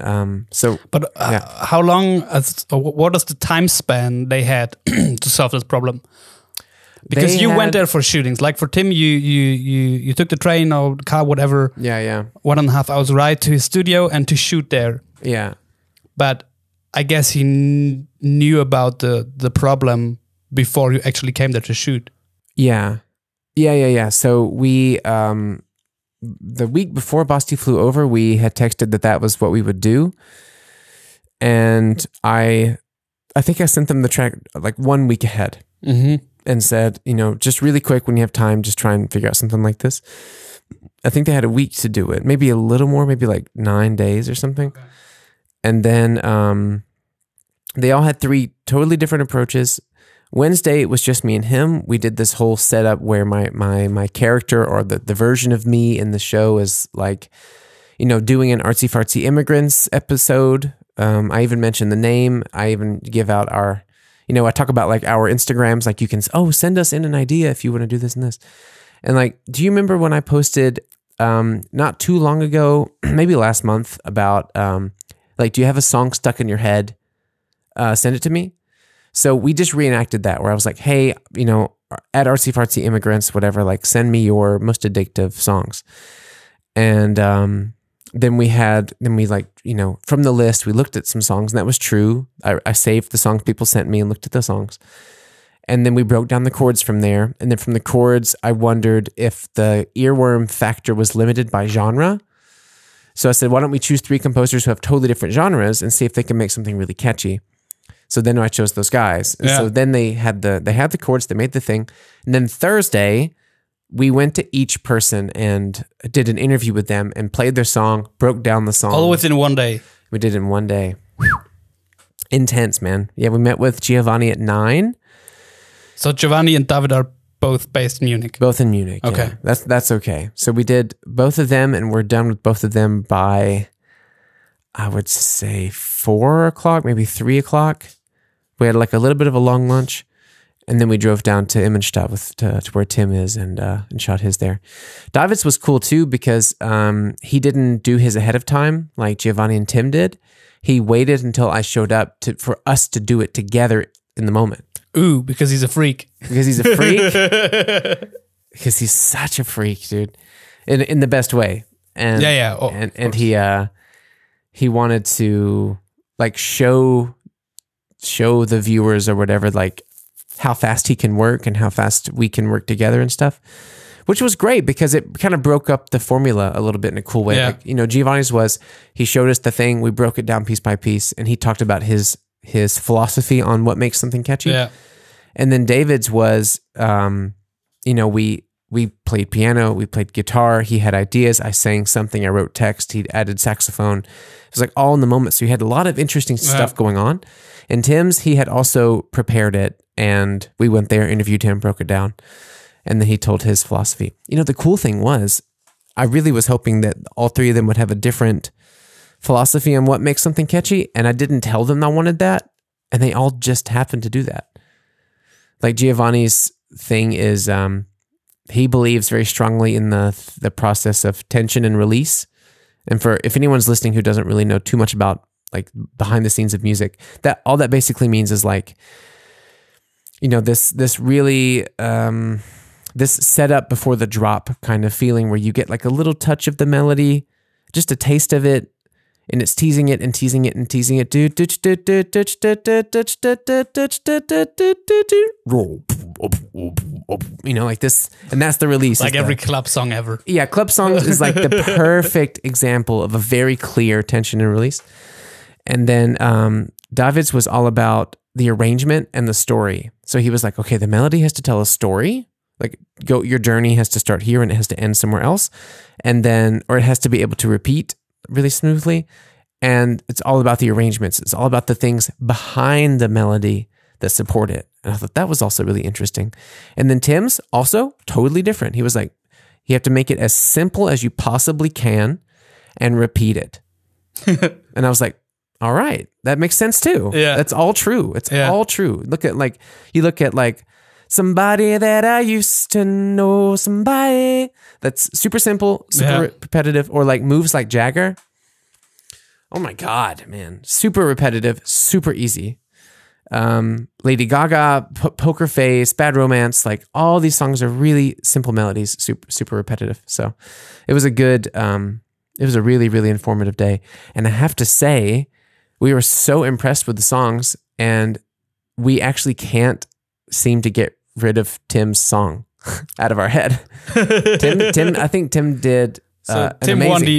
How long? What is the time span they had to solve this problem? Because you went there for shootings. Like for Tim, you took the train or car, whatever. Yeah. 1.5 hours ride to his studio and to shoot there. Yeah. But I guess he knew about the problem before you actually came there to shoot. Yeah. So we, the week before Basti flew over, we had texted that was what we would do. And I think I sent them the track like 1 week ahead. Mm-hmm. And said, just really quick, when you have time, just try and figure out something like this. I think they had a week to do it, maybe a little more, maybe like 9 days or something. Okay. And then they all had 3 totally different approaches. Wednesday, it was just me and him. We did this whole setup where my character or the version of me in the show is like, doing an artsy fartsy immigrants episode. I even mentioned the name. I even give out our... I talk about like our Instagrams, like you can, send us in an idea if you want to do this and this. And like, do you remember when I posted not too long ago, maybe last month about do you have a song stuck in your head? Send it to me. So we just reenacted that where I was like, hey, at Artsy Fartsy Immigrants, whatever, like send me your most addictive songs. And then we from the list, we looked at some songs and that was true. I saved the songs people sent me and looked at the songs. And then we broke down the chords from there. And then from the chords, I wondered if the earworm factor was limited by genre. So I said, why don't we choose 3 composers who have totally different genres and see if they can make something really catchy. So then I chose those guys. And so then they had the chords, they made the thing. And then Thursday, we went to each person and did an interview with them and played their song, broke down the song. All within 1 day. We did it in 1 day. Intense, man. Yeah, we met with Giovanni at 9. So Giovanni and David are both based in Munich? Both in Munich, okay. Yeah. That's okay. So we did both of them and we're done with both of them by, I would say 4 o'clock, maybe 3 o'clock. We had like a little bit of a long lunch. And then we drove down to Immenstadt to where Tim is and shot his there. David's was cool too because he didn't do his ahead of time like Giovanni and Tim did. he waited until I showed up for us to do it together in the moment. Ooh, because he's a freak. Because he's a freak. Because he's such a freak, dude, in the best way. And and he wanted to like show the viewers or whatever, like how fast he can work and how fast we can work together and stuff, which was great because it kind of broke up the formula a little bit in a cool way. Like, you know, Giovanni's was, he showed us the thing, we broke it down piece by piece, and he talked about his philosophy on what makes something catchy. Yeah. And then David's was, you know, we played piano, we played guitar, he had ideas, I sang something, I wrote text, he added saxophone. It was like all in the moment. So he had a lot of interesting stuff going on. And Tim's, he had also prepared it, and we went there, interviewed him, broke it down, and then he told his philosophy. You know, the cool thing was, I really was hoping that all three of them would have a different philosophy on what makes something catchy, and I didn't tell them I wanted that, and they all just happened to do that. Like Giovanni's thing is, he believes very strongly in the process of tension and release. And if anyone's listening who doesn't really know too much about like behind the scenes of music, that all that basically means is like, you know, this really this setup before the drop kind of feeling where you get like a little touch of the melody, just a taste of it, and it's teasing it and teasing it and teasing it. You know, like this, and that's the release. Like every club song ever. Yeah, club songs is like the perfect example of a very clear tension and release. And then David's was all about the arrangement and the story. So he was like, okay, the melody has to tell a story. Like your journey has to start here and it has to end somewhere else. And then, or it has to be able to repeat really smoothly. And it's all about the arrangements. It's all about the things behind the melody that support it. And I thought that was also really interesting. And then Tim's also totally different. He was like, you have to make it as simple as you possibly can and repeat it. And I was like, all right, that makes sense too. Yeah. That's all true. It's all true. You look at like somebody that I used to know, somebody that's super simple, super repetitive, or like moves like Jagger. Oh my God, man. Super repetitive, super easy. Lady Gaga, Poker Face, Bad Romance, like all these songs are really simple melodies, super repetitive. So it was a really, really informative day. And I have to say, we were so impressed with the songs, and we actually can't seem to get rid of Tim's song out of our head. Tim, I think Tim did. So Tim won the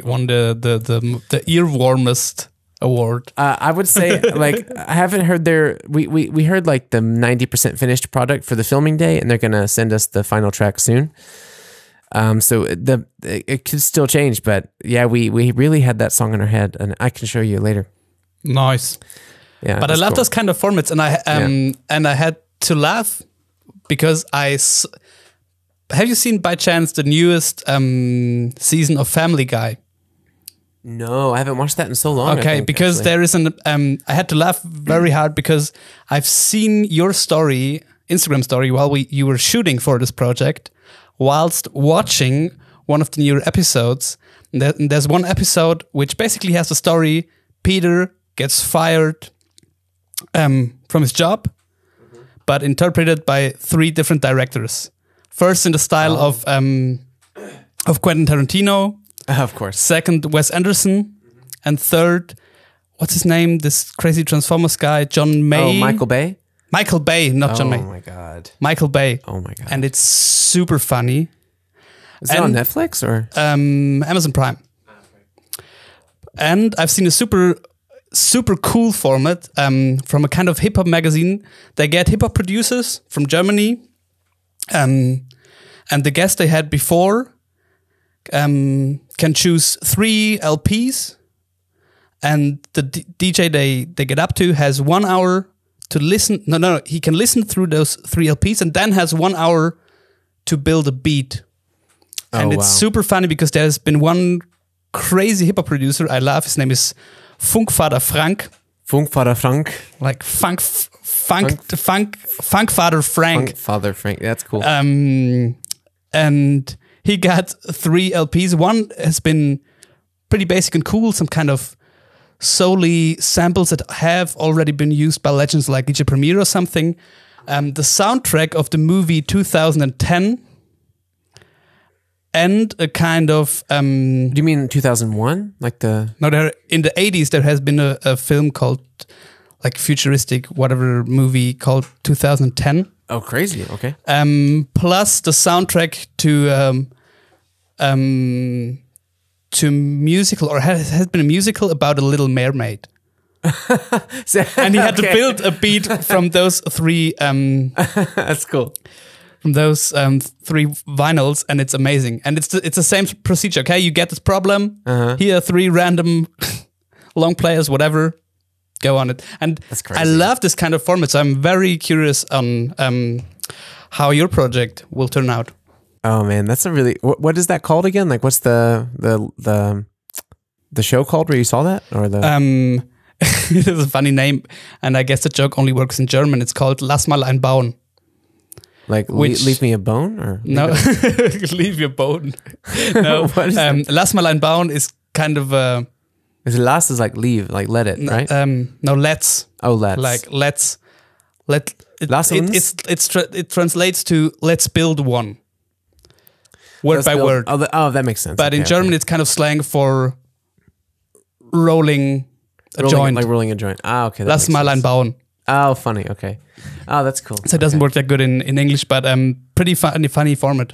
earwarmest award. I would say, like, I haven't heard we heard like the 90% finished product for the filming day, and they're gonna send us the final track soon. So it could still change, but yeah, we really had that song in our head, and I can show you later. Nice. Yeah, but I love those kind of formats, and I had to laugh because have you seen by chance the newest season of Family Guy? No, I haven't watched that in so long. Okay, because there is I had to laugh very hard because I've seen your Instagram story while you were shooting for this project, whilst watching one of the newer episodes. There's one episode which basically has the story: Peter gets fired from his job, but interpreted by 3 different directors. First in the style of Quentin Tarantino. Of course. Second, Wes Anderson. And third, what's his name? This crazy Transformers guy, John May. Oh, Michael Bay? Michael Bay, not John May. Oh my God. Michael Bay. Oh my God. And it's super funny. Is it on Netflix or? Amazon Prime. And I've seen a super cool format from a kind of hip hop magazine. They get hip hop producers from Germany. And the guest they had before can choose 3 LPs, and the DJ they get up to has 1 hour to listen. No, he can listen through those 3 LPs and then has 1 hour to build a beat. And it's super funny because there's been one crazy hip hop producer I love. His name is Funkvater Frank. Funkvater Frank. Like Funkvater Frank. Funkvater Frank. That's cool. And he got 3 LPs. One has been pretty basic and cool, some kind of solely samples that have already been used by legends like DJ Premier or something. The soundtrack of the movie 2010 and a kind of... Do you mean 2001? Like the... No, in the 80s there has been a film called like futuristic whatever movie called 2010. Oh, crazy. Okay. Plus the soundtrack to musical, or has been a musical about a Little Mermaid. And he had to build a beat from those three. That's cool. From those three vinyls, and it's amazing. And it's the same procedure. Okay, you get this problem. Here are three random long players, whatever. Go on it. And that's crazy. I love this kind of format. So I'm very curious on how your project will turn out. Oh man, that's a really. What is that called again? Like, what's the show called where you saw that, or the? It is a funny name, and I guess the joke only works in German. It's called Lass mal ein Bauen. Like, leave me a bone, or no, leave your bone. No, what is that? Lass mal ein Bauen is kind of a. Lass is like leave, like let it, right? No, let's. Oh, let's. Like let's. Lass uns? It translates to let's build one. Word by word. Oh, that makes sense. But in German, it's kind of slang for rolling a joint. Like rolling a joint. Ah, okay. Lass mal ein Bauen. Oh, funny. Okay. Oh, that's cool. So it doesn't work that good in English, but pretty funny format.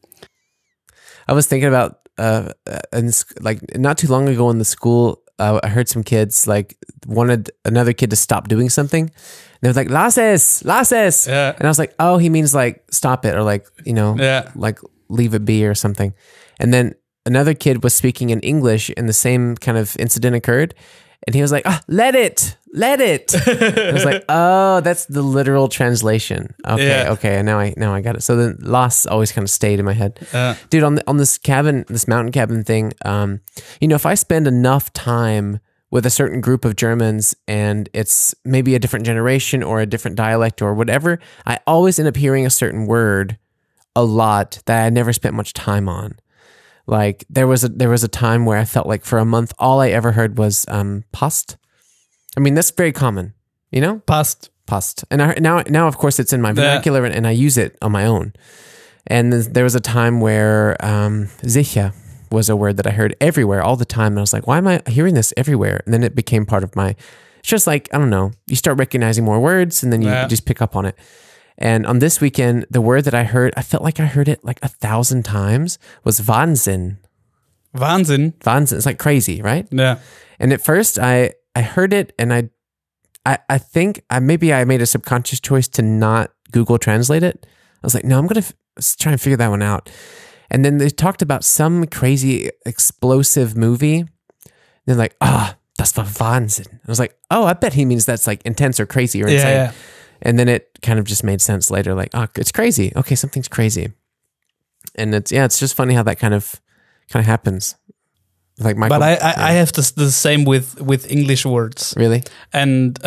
I was thinking about, like not too long ago in the school, I heard some kids like wanted another kid to stop doing something. And they was like, lass es. Yeah. And I was like, oh, he means like stop it, or like, like leave it be or something. And then another kid was speaking in English and the same kind of incident occurred. And he was like, let it. I was like, oh, that's the literal translation. Okay. And now I got it. So then loss always kind of stayed in my head. Dude, on this mountain cabin thing, if I spend enough time with a certain group of Germans and it's maybe a different generation or a different dialect or whatever, I always end up hearing a certain word a lot that I never spent much time on. Like there was a time where I felt like for a month all I ever heard was Post. I mean, that's very common, Post. And now of course it's in my vernacular and I use it on my own. And there was a time where sicher was a word that I heard everywhere all the time, and I was like, why am I hearing this everywhere? And then it became part of my. It's just like, I don't know. You start recognizing more words, and then you just pick up on it. And on this weekend, the word that I heard, I felt like I heard it like 1,000 times, was Wahnsinn. Wahnsinn? Wahnsinn. It's like crazy, right? Yeah. And at first, I heard it, and I think maybe I made a subconscious choice to not Google Translate it. I was like, no, I'm going to try and figure that one out. And then they talked about some crazy explosive movie. They're like, das war Wahnsinn. I was like, oh, I bet he means that's like intense or crazy or insane. Yeah. And then it kind of just made sense later, like, oh, it's crazy. Okay, something's crazy. And it's just funny how that kind of happens. Like Michael, but I have the same with English words. Really? And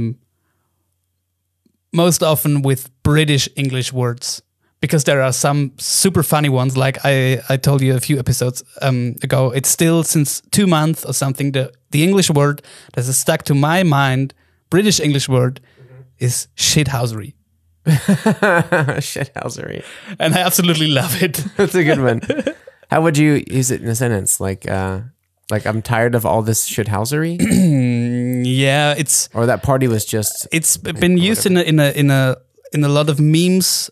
most often with British English words, because there are some super funny ones. Like I told you a few episodes ago, it's still since 2 months or something, the English word that is stuck to my mind, British English word, is shithousery. Shithousery. And I absolutely love it. That's a good one. How would you use it in a sentence? Like I'm tired of all this shithousery? Yeah, or that party was just. It's been used in a lot of memes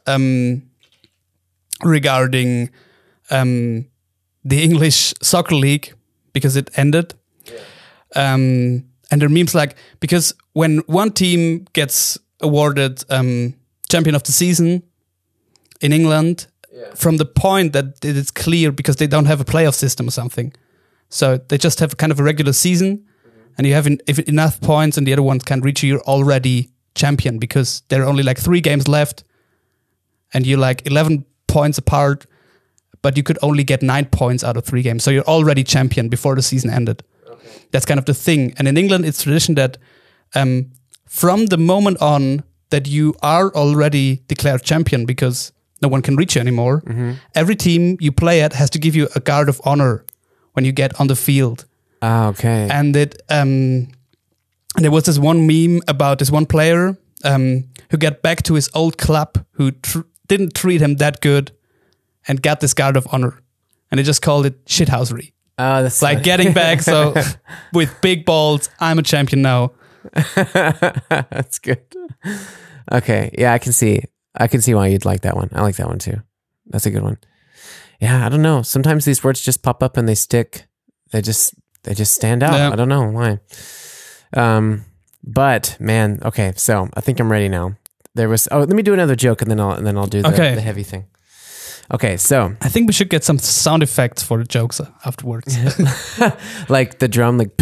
regarding the English soccer league, because it ended. Yeah. And there are memes like, because when one team gets awarded champion of the season in England, from the point that it's clear, because they don't have a playoff system or something. So they just have kind of a regular season, and you have enough points and the other ones can reach you, you're already champion, because there are only like 3 games left and you're like 11 points apart, but you could only get 9 points out of 3 games. So you're already champion before the season ended. Okay. That's kind of the thing. And in England, it's tradition that from the moment on that you are already declared champion, because no one can reach you anymore, every team you play at has to give you a guard of honor when you get on the field. Okay. And there was this one meme about this one player who got back to his old club who didn't treat him that good and got this guard of honor. And they just called it shithousery. That's like getting back. So with big balls, I'm a champion now. That's good. Okay. Yeah, I can see why you'd like that one. I like that one too. That's a good one. Yeah, I don't know. Sometimes these words just pop up and they stick. They just stand out. Yeah. I don't know why. But man, okay. So I think I'm ready now. Let me do another joke and then I'll do the heavy thing. Okay, so I think we should get some sound effects for the jokes afterwards. Like the drum, like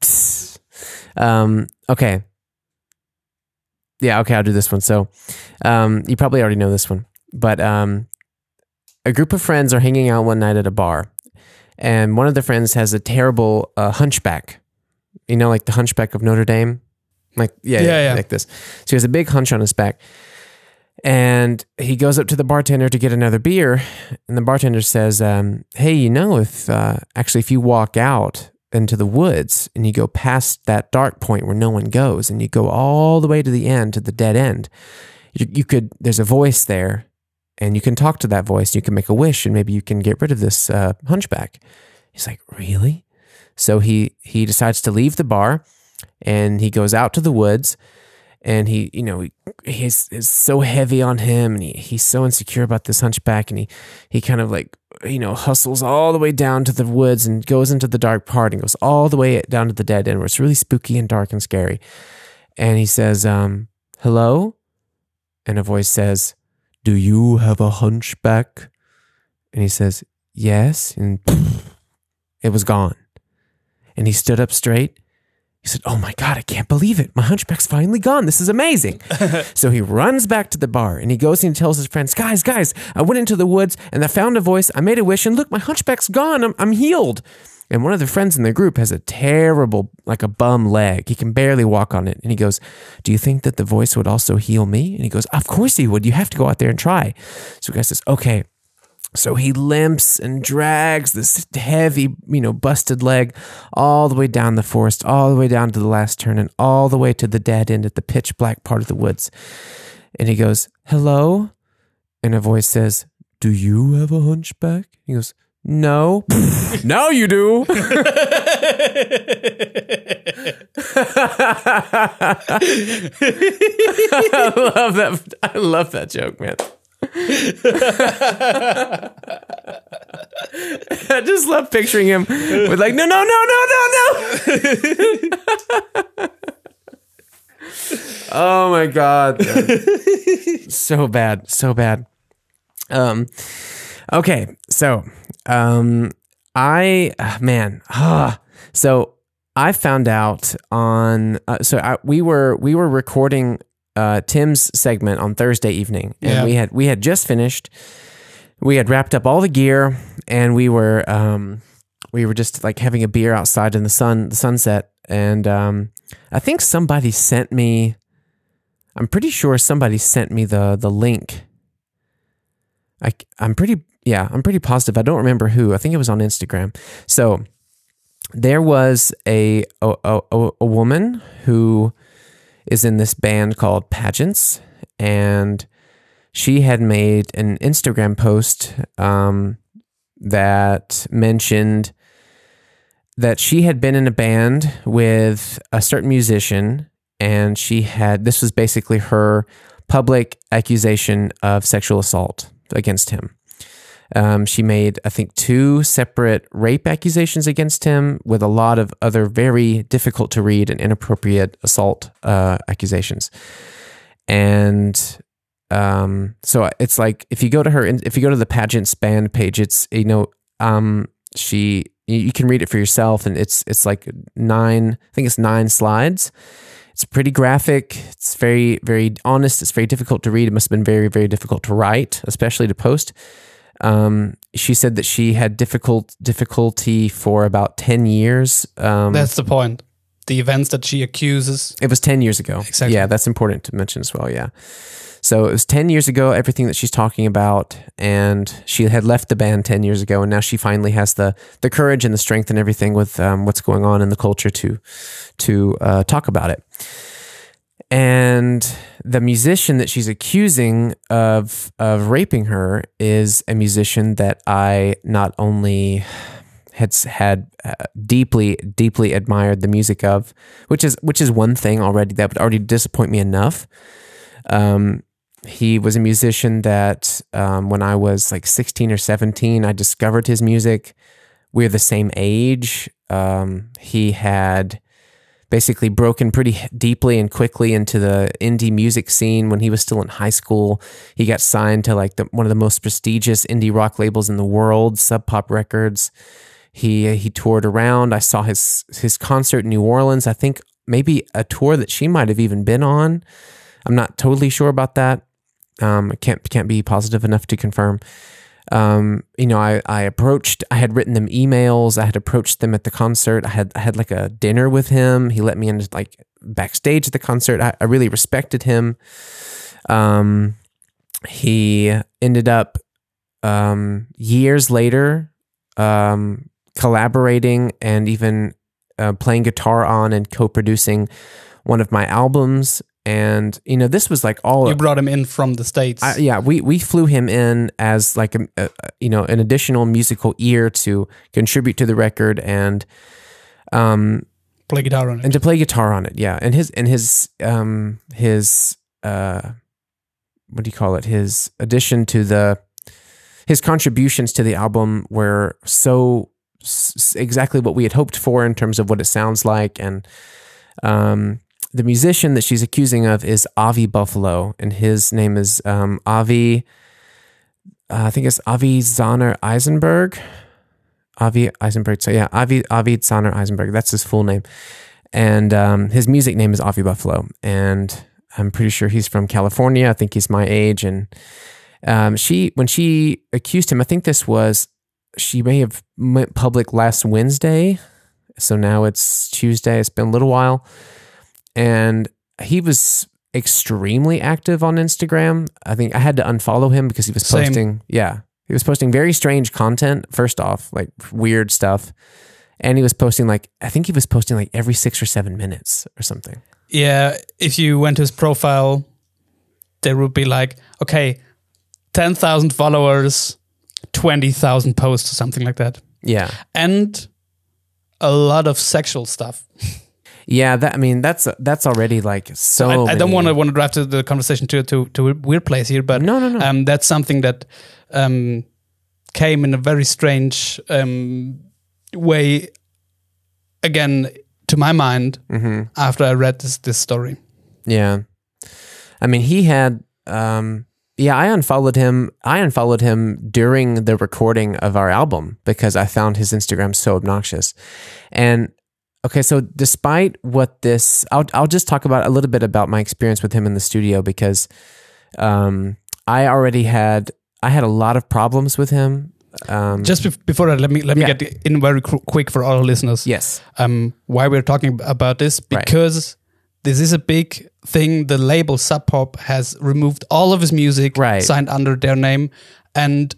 okay. Yeah, okay, I'll do this one. So you probably already know this one. But a group of friends are hanging out one night at a bar. And one of the friends has a terrible hunchback. You know, like the Hunchback of Notre Dame? Like, yeah, like this. So he has a big hunch on his back. And he goes up to the bartender to get another beer. And the bartender says, hey, you know, if you walk out into the woods and you go past that dark point where no one goes and you go all the way to the end, to the dead end, there's a voice there and you can talk to that voice. You can make a wish and maybe you can get rid of this hunchback. He's like, really? So he decides to leave the bar and he goes out to the woods. And he's so heavy on him, and he's so insecure about this hunchback, and he kind of like, hustles all the way down to the woods and goes into the dark part and goes all the way down to the dead end where it's really spooky and dark and scary. And he says, hello? And a voice says, do you have a hunchback? And he says, yes. And it was gone. And he stood up straight. He said, oh my God, I can't believe it. My hunchback's finally gone. This is amazing. So he runs back to the bar and he goes and he tells his friends, guys, I went into the woods and I found a voice. I made a wish and look, my hunchback's gone. I'm healed. And one of the friends in the group has a terrible, like a bum leg. He can barely walk on it. And he goes, do you think that the voice would also heal me? And he goes, of course he would. You have to go out there and try. So the guy says, okay. So he limps and drags this heavy, busted leg all the way down the forest, all the way down to the last turn and all the way to the dead end at the pitch black part of the woods. And he goes, hello? And a voice says, do you have a hunchback? He goes, no. Now you do. I love that joke, man. I just love picturing him with like, no. Oh my God. So bad. Okay. So, so I found out on, we were recording Tim's segment on Thursday evening, and we had just finished. We had wrapped up all the gear, and we were just like having a beer outside in the sunset. And I think somebody sent me. I'm pretty sure somebody sent me the link. I'm pretty positive. I don't remember who. I think it was on Instagram. So there was a woman who is in this band called Pageants, and she had made an Instagram post that mentioned that she had been in a band with a certain musician, and this was basically her public accusation of sexual assault against him. She made, I think, 2 separate rape accusations against him with a lot of other very difficult to read and inappropriate assault accusations. And so it's like, if you go to the Pageants band page, it's, you can read it for yourself, and it's like 9 slides. It's pretty graphic. It's very, very honest. It's very difficult to read. It must have been very, very difficult to write, especially to post. She said that she had difficulty for about 10 years. That's the point. The events that she accuses. It was 10 years ago. Exactly. Yeah, that's important to mention as well. Yeah. So it was 10 years ago, everything that she's talking about, and she had left the band 10 years ago, and now she finally has the courage and the strength and everything with what's going on in the culture to talk about it. And the musician that she's accusing of raping her is a musician that I not only had deeply admired the music of, which is one thing already that would already disappoint me enough. He was a musician that when I was like 16 or 17, I discovered his music. We're the same age. He had basically broken pretty deeply and quickly into the indie music scene when he was still in high school. He got signed to like one of the most prestigious indie rock labels in the world, Sub Pop Records. He toured around. I saw his concert in New Orleans. I think maybe a tour that she might have even been on. I'm not totally sure about that. I can't be positive enough to confirm. I had written them emails. I had approached them at the concert. I had like a dinner with him. He let me into like backstage at the concert. I really respected him. He ended up years later collaborating and even playing guitar on and co-producing one of my albums. And, this was like all... You brought him in from the States. We flew him in as like, an additional musical ear to contribute to the record and... play guitar on it. And to play guitar on it, yeah. And his what do you call it? His addition to his contributions to the album were so exactly what we had hoped for in terms of what it sounds like. And the musician that she's accusing of is Avi Buffalo, and his name is Avi. I think it's Avi Zahner Eisenberg. Avi Eisenberg. So yeah, Avi Zahner Eisenberg. That's his full name, and his music name is Avi Buffalo. And I'm pretty sure he's from California. I think he's my age. And when she accused him, I think she may have went public last Wednesday. So now it's Tuesday. It's been a little while. And he was extremely active on Instagram. I think I had to unfollow him because he was posting, he was posting very strange content, first off, like weird stuff. And he was posting I think he was posting every 6 or 7 minutes or something. Yeah, if you went to his profile, there would be 10,000 followers, 20,000 posts or something like that. Yeah. And a lot of sexual stuff. Yeah, that's already so. I don't want to drive the conversation to a weird place here, but no. That's something that came in a very strange way again to my mind after I read this story. Yeah, I mean he had. I unfollowed him. I unfollowed him during the recording of our album because I found his Instagram so obnoxious, and. Okay, so despite what I'll just talk about a little bit about my experience with him in the studio because I had a lot of problems with him. Just before that, let me get in very quick for all our listeners. Yes. Why we're talking about this? Because this is a big thing. The label Sub Pop has removed all of his music, signed under their name, and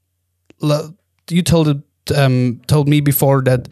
you told me before that.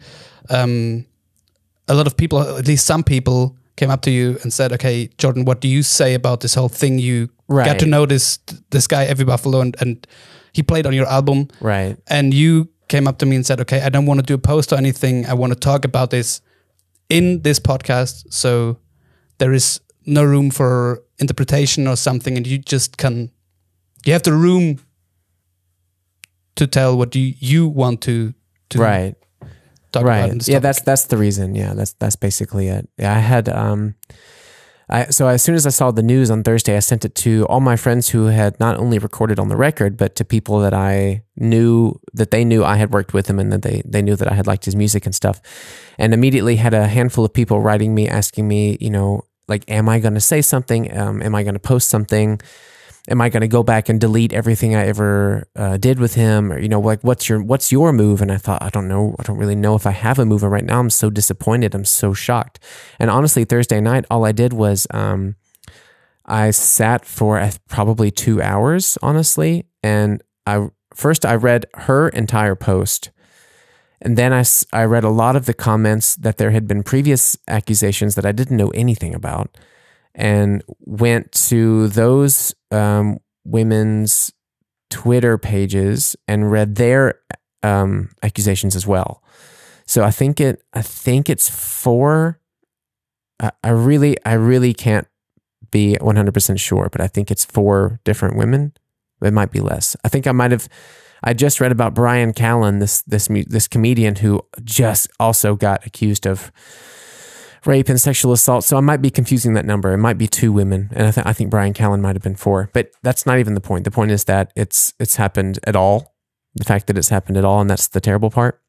A lot of people, at least some people, came up to you and said, "Okay, Jordan, what do you say about this whole thing? You got to know this guy, Avi Buffalo, and he played on your album, right?" And you came up to me and said, "Okay, I don't want to do a post or anything. I want to talk about this in this podcast, so there is no room for interpretation or something, and you have the room to tell what you want to right." Talk about it. Yeah, that's the reason. Yeah, that's basically it. Yeah, I had so as soon as I saw the news on Thursday, I sent it to all my friends who had not only recorded on the record, but to people that I knew that they knew I had worked with him and that they knew that I had liked his music and stuff. And immediately had a handful of people writing me, asking me, am I going to say something? Am I going to post something? Am I going to go back and delete everything I ever did with him? Or, what's your move? And I thought, I don't know. I don't really know if I have a move. And right now I'm so disappointed. I'm so shocked. And honestly, Thursday night, all I did was I sat for probably 2 hours, honestly. And I read her entire post. And then I read a lot of the comments that there had been previous accusations that I didn't know anything about, and went to those women's Twitter pages and read their accusations as well. So I think it's 4. I really can't be 100% sure, but I think it's 4 different women. It might be less. I think I just read about Bryan Callen, this comedian who just also got accused of rape and sexual assault. So I might be confusing that number. It might be 2 women, and I think Bryan Callen might have been 4. But that's not even the point. The point is that it's happened at all. The fact that it's happened at all, and that's the terrible part.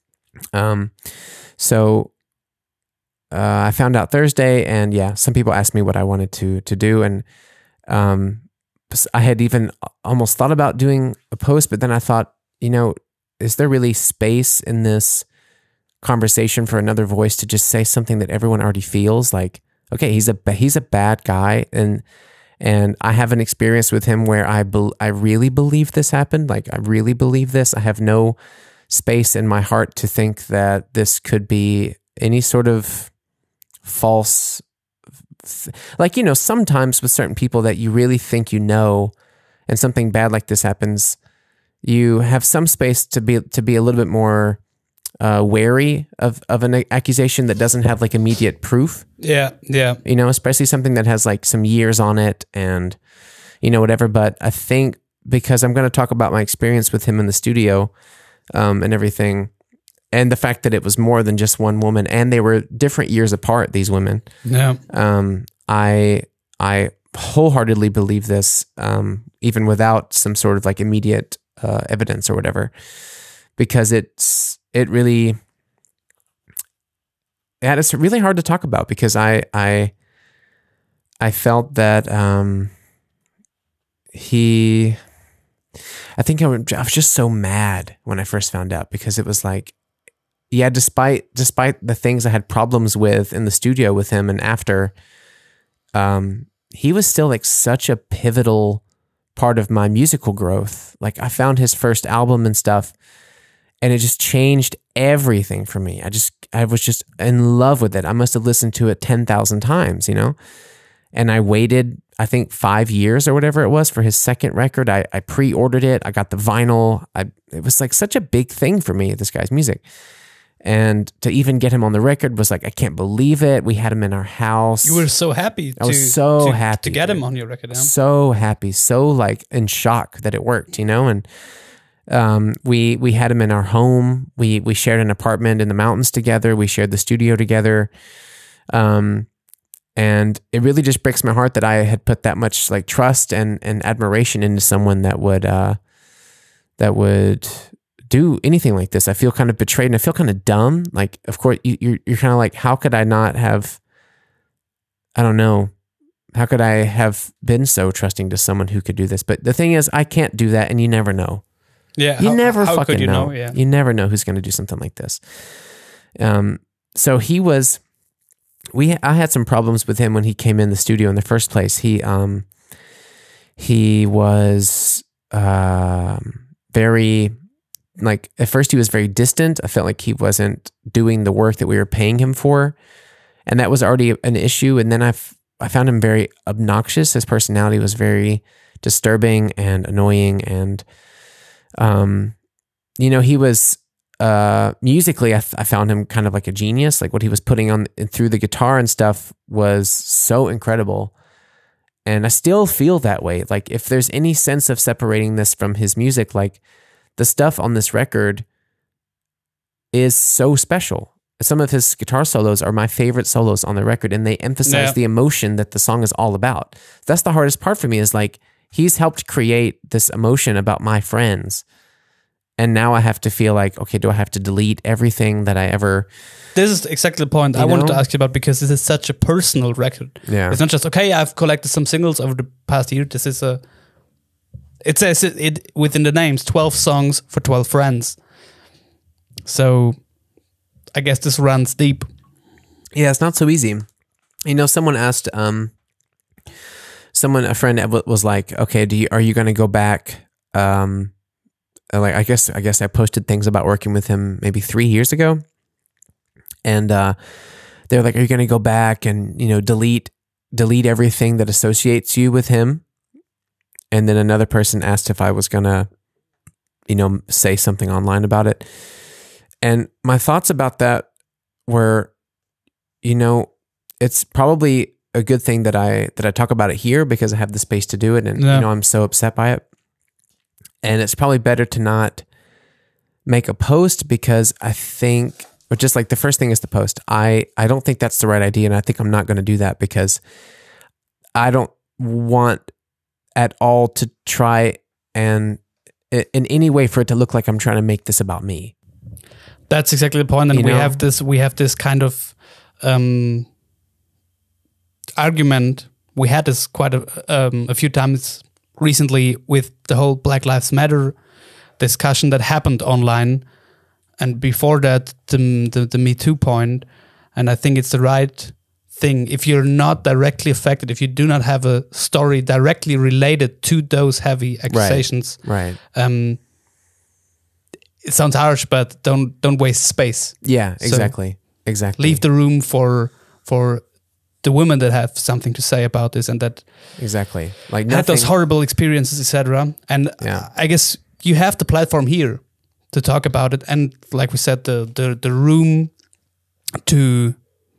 So I found out Thursday, and yeah, some people asked me what I wanted to do, and I had even almost thought about doing a post, but then I thought, is there really space in this conversation for another voice to just say something that everyone already feels? Like, okay, he's a bad guy, and I have an experience with him where I really believe this happened. Like, I really believe this. I have no space in my heart to think that this could be any sort of false. Like, sometimes with certain people that you really think and something bad like this happens, you have some space to be a little bit more wary of an accusation that doesn't have like immediate proof. Yeah. Especially something that has like some years on it and whatever. But I think because I'm going to talk about my experience with him in the studio and everything, and the fact that it was more than just one woman, and they were different years apart, these women. Yeah. I wholeheartedly believe this, even without some sort of like immediate evidence or whatever, because it's really hard to talk about, because I felt that I think I was just so mad when I first found out, because it was like, yeah, despite the things I had problems with in the studio with him and after, he was still like such a pivotal part of my musical growth. Like, I found his first album and stuff, and it just changed everything for me. I was just in love with it. I must have listened to it 10,000 times, and I waited, I think 5 years or whatever it was for his second record. I pre-ordered it. I got the vinyl. It was like such a big thing for me, this guy's music. And to even get him on the record was like, I can't believe it. We had him in our house. You were so happy. I was so happy to get him on your record. Yeah. So happy, so like in shock that it worked, And we had him in our home. We shared an apartment in the mountains together. We shared the studio together. And it really just breaks my heart that I had put that much like trust and admiration into someone that would do anything like this. I feel kind of betrayed, and I feel kind of dumb. Like, of course, you're kind of like, how could I not have, I don't know, how could I have been so trusting to someone who could do this? But the thing is, I can't do that, and you never know. Yeah, you never how fucking could you know. Yeah. You never know who's going to do something like this. So he was. I had some problems with him when he came in the studio in the first place. He was very, like, at first he was very distant. I felt like he wasn't doing the work that we were paying him for, and that was already an issue. And then I found him very obnoxious. His personality was very disturbing and annoying, and he was musically, I found him kind of like a genius. Like, what he was putting on through the guitar and stuff was so incredible. And I still feel that way. Like, if there's any sense of separating this from his music, like, the stuff on this record is so special. Some of his guitar solos are my favorite solos on the record, and they emphasize the emotion that the song is all about. That's the hardest part for me, is like, he's helped create this emotion about my friends. And now I have to feel like, okay, do I have to delete everything that I ever... This is exactly the point I wanted to ask you about, because this is such a personal record. Yeah. It's not just, okay, I've collected some singles over the past year. This is it says it within the names, 12 songs for 12 friends. So I guess this runs deep. Yeah, it's not so easy. Someone asked a friend was like, okay, are you going to go back? Like, I guess I posted things about working with him maybe 3 years ago. And, they're like, are you going to go back and, delete everything that associates you with him? And then another person asked if I was going to, say something online about it. And my thoughts about that were, it's probably a good thing that I talk about it here because I have the space to do it. And, I'm so upset by it. And it's probably better to not make a post because I think, or just like the first thing is the post. I don't think that's the right idea. And I think I'm not going to do that because I don't want at all to try and in any way for it to look like I'm trying to make this about me. That's exactly the point. And we have this kind of argument. We had this quite a few times recently with the whole Black Lives Matter discussion that happened online. And before that, the Me Too point. And I think it's the right thing. If you're not directly affected, if you do not have a story directly related to those heavy accusations, right. It sounds harsh, but don't waste space. Yeah, exactly. So exactly. Leave the room for the women that have something to say about this and that exactly had those horrible experiences, etc. And I guess you have the platform here to talk about it, and like we said, the room to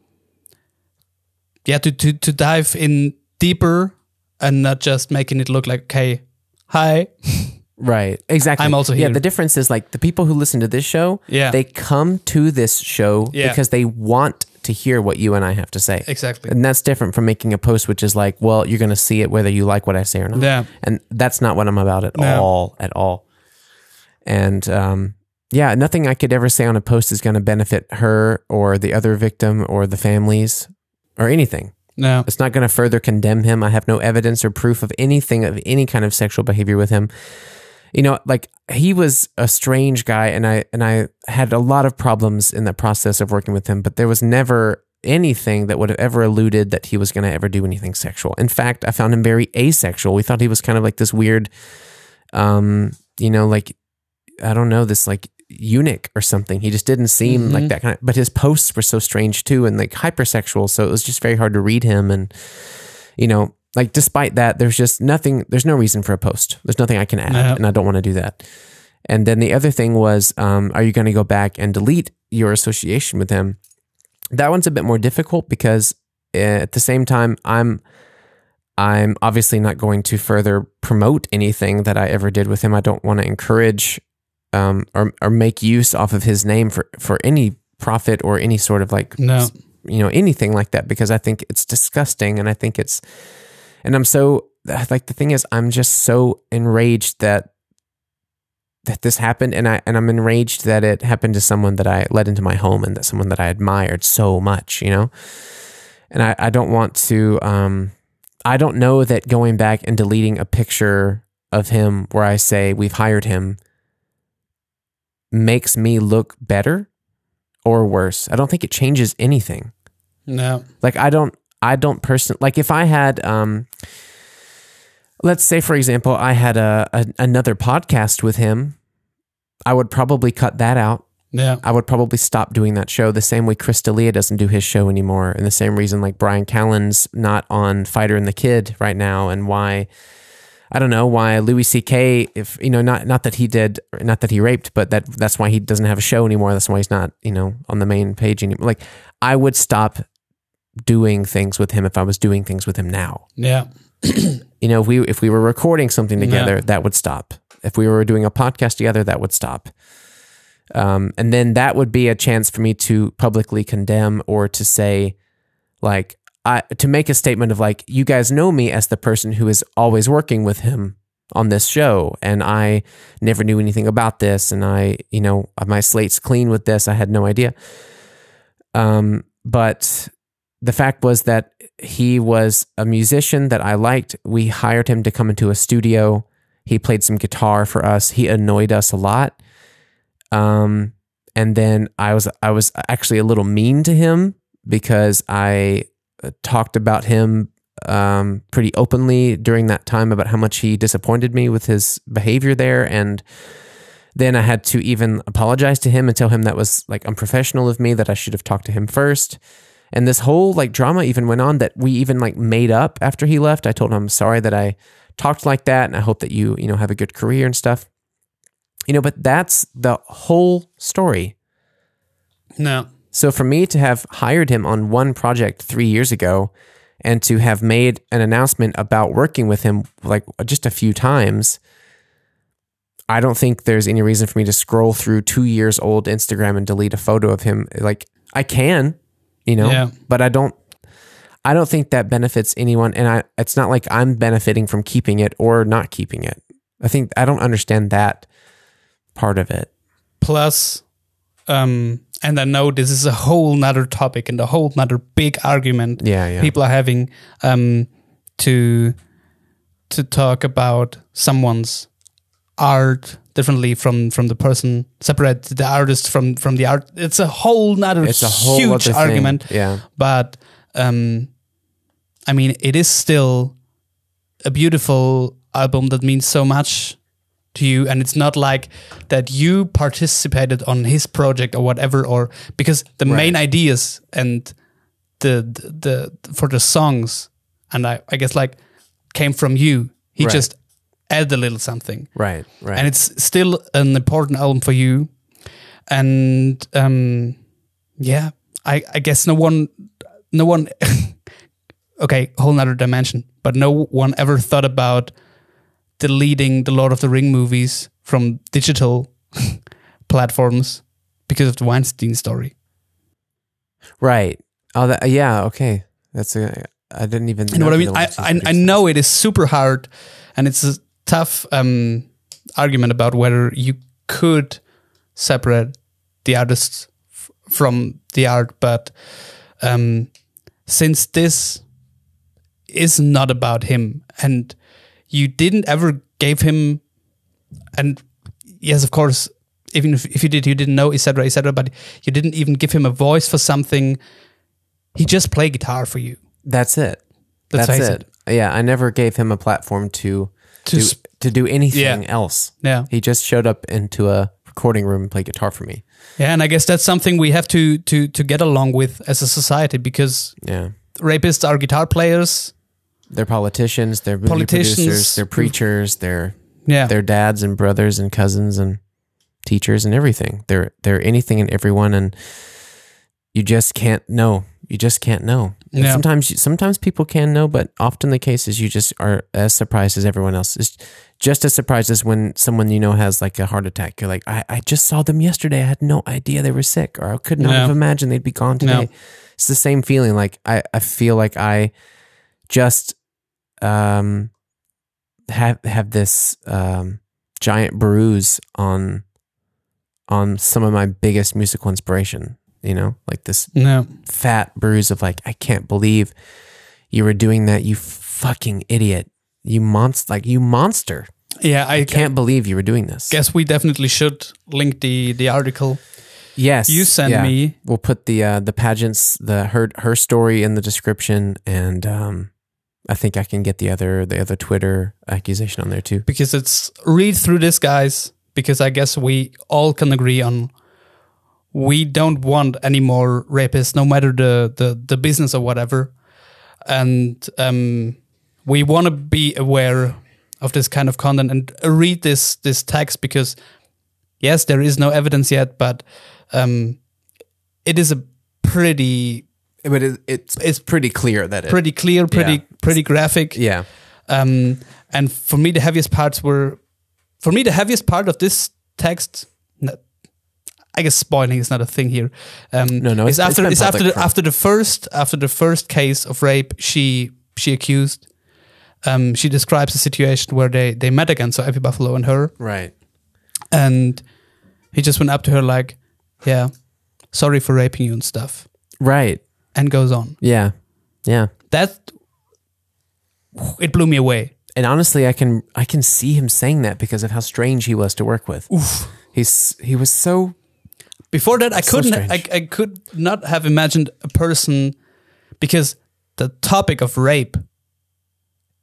dive in deeper and not just making it look like, okay, hi. Right, exactly. I'm also here. Yeah, the difference is like the people who listen to this show, they come to this show because they want to hear what you and I have to say. Exactly. And that's different from making a post, which is like, well, you're going to see it whether you like what I say or not. Yeah. And that's not what I'm about at all. And nothing I could ever say on a post is going to benefit her or the other victim or the families or anything. No. It's not going to further condemn him. I have no evidence or proof of anything, of any kind of sexual behavior with him. Like he was a strange guy and I had a lot of problems in the process of working with him, but there was never anything that would have ever alluded that he was going to ever do anything sexual. In fact, I found him very asexual. We thought he was kind of like this weird, like, I don't know, this like eunuch or something. He just didn't seem like that kind of, but his posts were so strange too and like hypersexual. So it was just very hard to read him. And, like despite that, there's no reason for a post. There's nothing I can add and I don't want to do that. And then the other thing was, are you going to go back and delete your association with him? That one's a bit more difficult because at the same time, I'm obviously not going to further promote anything that I ever did with him. I don't want to encourage or make use off of his name for any profit or any sort of like, anything like that, because I think it's disgusting. And I think and I'm so, like, the thing is, I'm just so enraged that this happened. And I'm enraged that it happened to someone that I let into my home and that someone that I admired so much, And I don't want to, I don't know that going back and deleting a picture of him where I say we've hired him makes me look better or worse. I don't think it changes anything. No. Like I don't personally, like if I had, let's say for example, I had another podcast with him, I would probably cut that out. Yeah. I would probably stop doing that show the same way Chris D'Elia doesn't do his show anymore. And the same reason like Brian Callen's not on Fighter and the Kid right now. And why, I don't know why Louis C.K., if, not that he raped, but that's why he doesn't have a show anymore. That's why he's not, on the main page anymore. Like I would stop doing things with him if I was doing things with him now. Yeah. If we were recording something together, that would stop. If we were doing a podcast together, that would stop. And then that would be a chance for me to publicly condemn or to say, like, to make a statement of like, you guys know me as the person who is always working with him on this show. And I never knew anything about this. And my slate's clean with this. I had no idea. But the fact was that he was a musician that I liked. We hired him to come into a studio. He played some guitar for us. He annoyed us a lot. And then I was actually a little mean to him because I talked about him pretty openly during that time about how much he disappointed me with his behavior there. And then I had to even apologize to him and tell him that was like unprofessional of me, that I should have talked to him first. And this whole like drama even went on that we even like made up after he left. I told him I'm sorry that I talked like that, and I hope that you have a good career and stuff. But that's the whole story. No. So for me to have hired him on one project 3 years ago and to have made an announcement about working with him like just a few times, I don't think there's any reason for me to scroll through 2 years old Instagram and delete a photo of him. Like I can, but I don't think that benefits anyone. And it's not like I'm benefiting from keeping it or not keeping it. I don't understand that part of it. Plus, and I know this is a whole nother topic and a whole nother big argument people are having to talk about someone's art differently from the person, separate the artist from the art. It's a whole nother huge argument. Yeah. But it is still a beautiful album that means so much to you, and it's not like that you participated on his project or whatever, or because the main ideas and the for the songs, and I guess like came from you. He just added a little something, right, and it's still an important album for you, and I guess no one. Okay, whole nother dimension, but no one ever thought about deleting the Lord of the Ring movies from digital platforms because of the Weinstein story. Right. Oh, okay. I didn't even know. You know what I mean? I know it is super hard, and it's a tough argument about whether you could separate the artists from the art, but since this is not about him, and you didn't ever gave him, and yes, of course, even if you did, you didn't know, etc., but you didn't even give him a voice for something. He just played guitar for you. That's it. That's it. Yeah, I never gave him a platform to do anything else. Yeah, he just showed up into a recording room and played guitar for me. Yeah, and I guess that's something we have to get along with as a society, because rapists are guitar players. They're politicians, they're movie producers, they're preachers, they're dads and brothers and cousins and teachers and everything. They're anything and everyone, and you just can't know. You just can't know. And sometimes people can know, but often the case is you just are as surprised as everyone else. It's just as surprised as when someone has like a heart attack. You're like, I just saw them yesterday. I had no idea they were sick, or I could not have imagined they'd be gone today. It's the same feeling. Like I feel like I just have this giant bruise on some of my biggest musical inspiration. Like this fat bruise of like, I can't believe you were doing that, you fucking idiot, you monster. Yeah, I can't believe you were doing this. Guess we definitely should link the article. Yes, you send me. We'll put the pageants, her story in the description, and I think I can get the other Twitter accusation on there too. Because it's read through this, guys. Because I guess we all can agree on we don't want any more rapists, no matter the business or whatever, and we want to be aware of this kind of content and read this text, because yes, there is no evidence yet, but it is a pretty. But it's pretty clear that pretty graphic. Yeah. And for me, the heaviest part of this text, I guess spoiling is not a thing here. No. It's after the first case of rape she accused. She describes a situation where they met again, so Epi Buffalo and her. Right. And he just went up to her like, yeah, sorry for raping you and stuff. Right. And goes on. Yeah. That, it blew me away. And honestly, I can see him saying that because of how strange he was to work with. Oof. He was so. Before that, I could not have imagined a person, because the topic of rape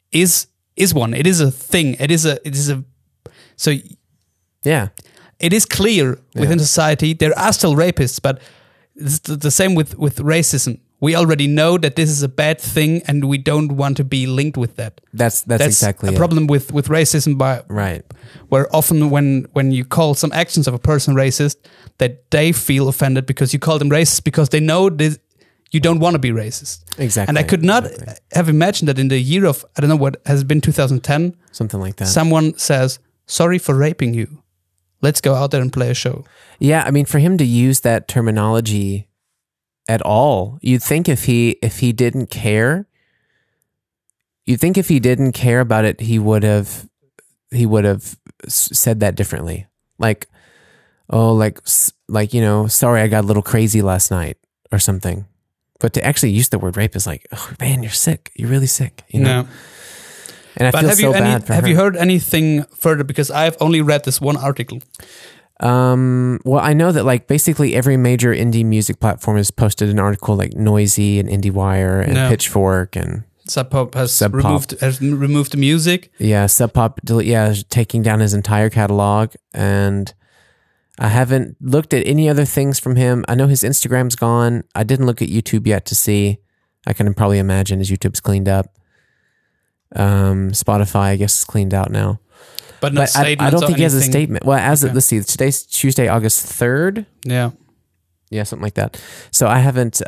is one. It is a thing. It is a so Yeah. it is clear within society there are still rapists, but it's the same with racism. We already know that this is a bad thing, and we don't want to be linked with that. That's exactly a problem with racism. Right. Where often when you call some actions of a person racist, that they feel offended because you call them racist because they know that you don't want to be racist. Exactly. And I could not have imagined that in the year of, I don't know what has it been, 2010, something like that. Someone says, "Sorry for raping you. Let's go out there and play a show." Yeah, I mean, for him to use that terminology at all, you'd think if he didn't care, about it, he would have said that differently. Like, oh, like sorry, I got a little crazy last night or something. But to actually use the word rape is like, oh man, you're sick. You're really sick. You know. No. And I feel so bad for her. Have you heard anything further? Because I've only read this one article. Well, I know that like basically every major indie music platform has posted an article, like Noisy and IndieWire and Pitchfork and Sub Pop has removed the music. Yeah, Sub Pop, taking down his entire catalog, and I haven't looked at any other things from him. I know his Instagram's gone. I didn't look at YouTube yet to see. I can probably imagine his YouTube's cleaned up. Spotify, I guess, is cleaned out now. But no statements. I don't think he has a anything. statement. Well, let's see, today's Tuesday, August 3rd. Yeah. Yeah, something like that. So I haven't,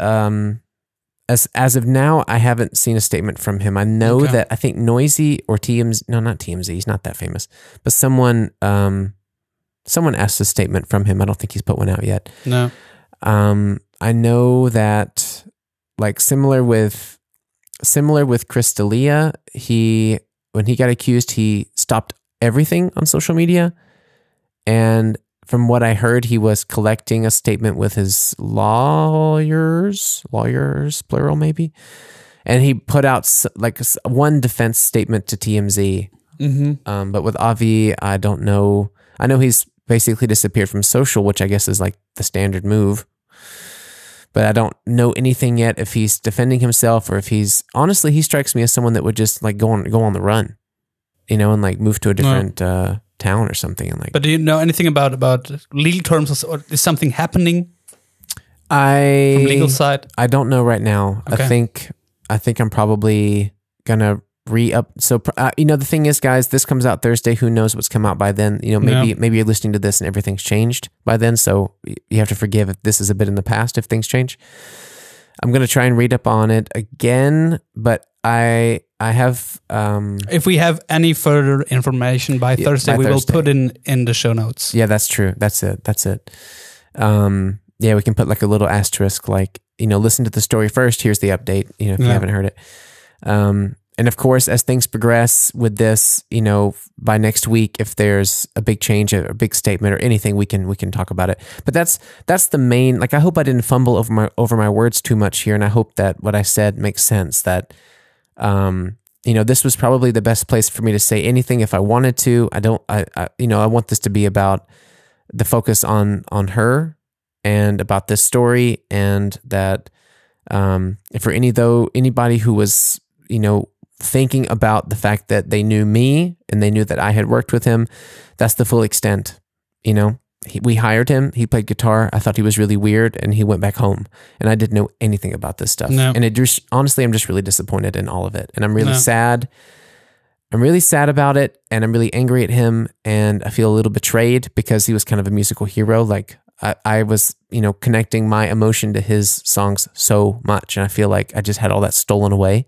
as of now, I haven't seen a statement from him. I know that I think Noisy or TMZ, no, not TMZ, he's not that famous, but someone asked a statement from him. I don't think he's put one out yet. No. I know that like similar with Chris D'Elia, when he got accused, he stopped everything on social media. And from what I heard, he was collecting a statement with his lawyers, plural maybe. And he put out like one defense statement to TMZ. Mm-hmm. But with Avi, I don't know. I know he's basically disappeared from social, which I guess is like the standard move. But I don't know anything yet if he's defending himself or if he's... Honestly, he strikes me as someone that would just like go on the run, and like move to a different town or something. And like. But do you know anything about legal terms, or is something happening from legal side? I don't know right now. Okay. I think I'm probably gonna re-up. So the thing is, guys, this comes out Thursday. Who knows what's come out by then? Maybe you're listening to this and everything's changed by then. So you have to forgive if this is a bit in the past if things change. I'm gonna try and read up on it again, but I have. If we have any further information by Thursday, we will put in the show notes. Yeah, that's true. That's it. Yeah, we can put like a little asterisk, like listen to the story first. Here's the update. If you haven't heard it. And of course, as things progress with this, by next week, if there's a big change, a big statement, or anything, we can talk about it. But that's the main. Like, I hope I didn't fumble over my words too much here, and I hope that what I said makes sense. That, this was probably the best place for me to say anything if I wanted to. I want this to be about the focus on her and about this story, and that if for anybody who was thinking about the fact that they knew me and they knew that I had worked with him, that's the full extent. We hired him. He played guitar. I thought he was really weird, and he went back home. And I didn't know anything about this stuff. No. And honestly, I'm just really disappointed in all of it. And I'm really sad. I'm really sad about it, and I'm really angry at him. And I feel a little betrayed because he was kind of a musical hero. Like I was, connecting my emotion to his songs so much, and I feel like I just had all that stolen away.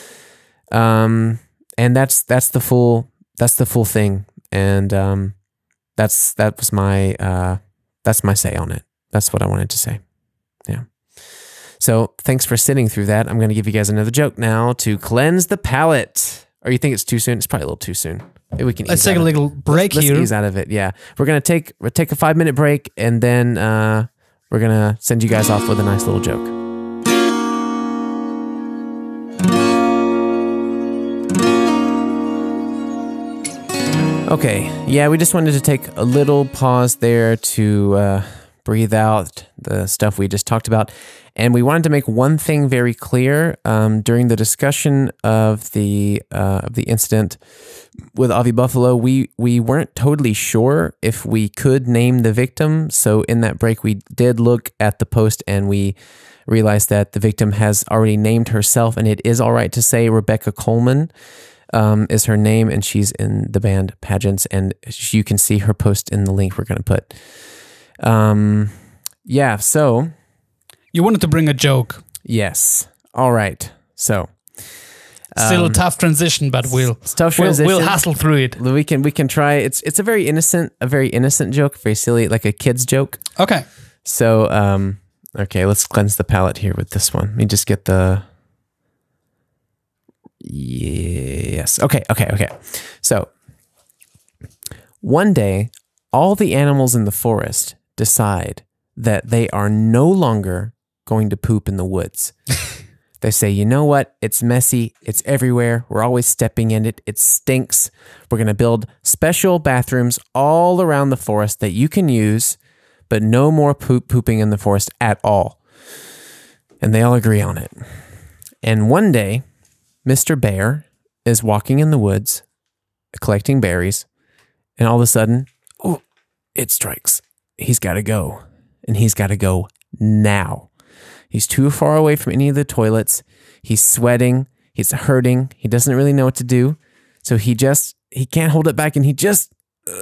And that's the full thing. And that's my say on it. That's what I wanted to say. Yeah. So thanks for sitting through that. I'm going to give you guys another joke now to cleanse the palate. Or you think it's too soon? It's probably a little too soon. Maybe we can. Let's take a little break here. Let's ease out of it. Yeah, we're gonna take a 5-minute break, and then we're gonna send you guys off with a nice little joke. Okay, yeah, we just wanted to take a little pause there to breathe out the stuff we just talked about. And we wanted to make one thing very clear during the discussion of the incident with Avi Buffalo. We weren't totally sure if we could name the victim. So in that break, we did look at the post and we realized that the victim has already named herself, and it is all right to say Rebecca Coleman is her name, and she's in the band Pageants, and you can see her post in the link we're going to put. Yeah, so... You wanted to bring a joke. Yes. All right. So... Still a tough transition, but it's tough transition. We'll hustle through it. We can try. It's a very innocent joke, very silly, like a kid's joke. Okay. So, okay, let's cleanse the palate here with this one. Let me just get the... Yes. Okay. So, one day, all the animals in the forest decide that they are no longer going to poop in the woods. They say, you know what? It's messy. It's everywhere. We're always stepping in it. It stinks. We're going to build special bathrooms all around the forest that you can use, but no more pooping in the forest at all. And they all agree on it. And one day, Mr. Bear is walking in the woods, collecting berries, and all of a sudden, oh, it strikes. He's got to go. And he's got to go now. He's too far away from any of the toilets. He's sweating. He's hurting. He doesn't really know what to do. So he can't hold it back, and he just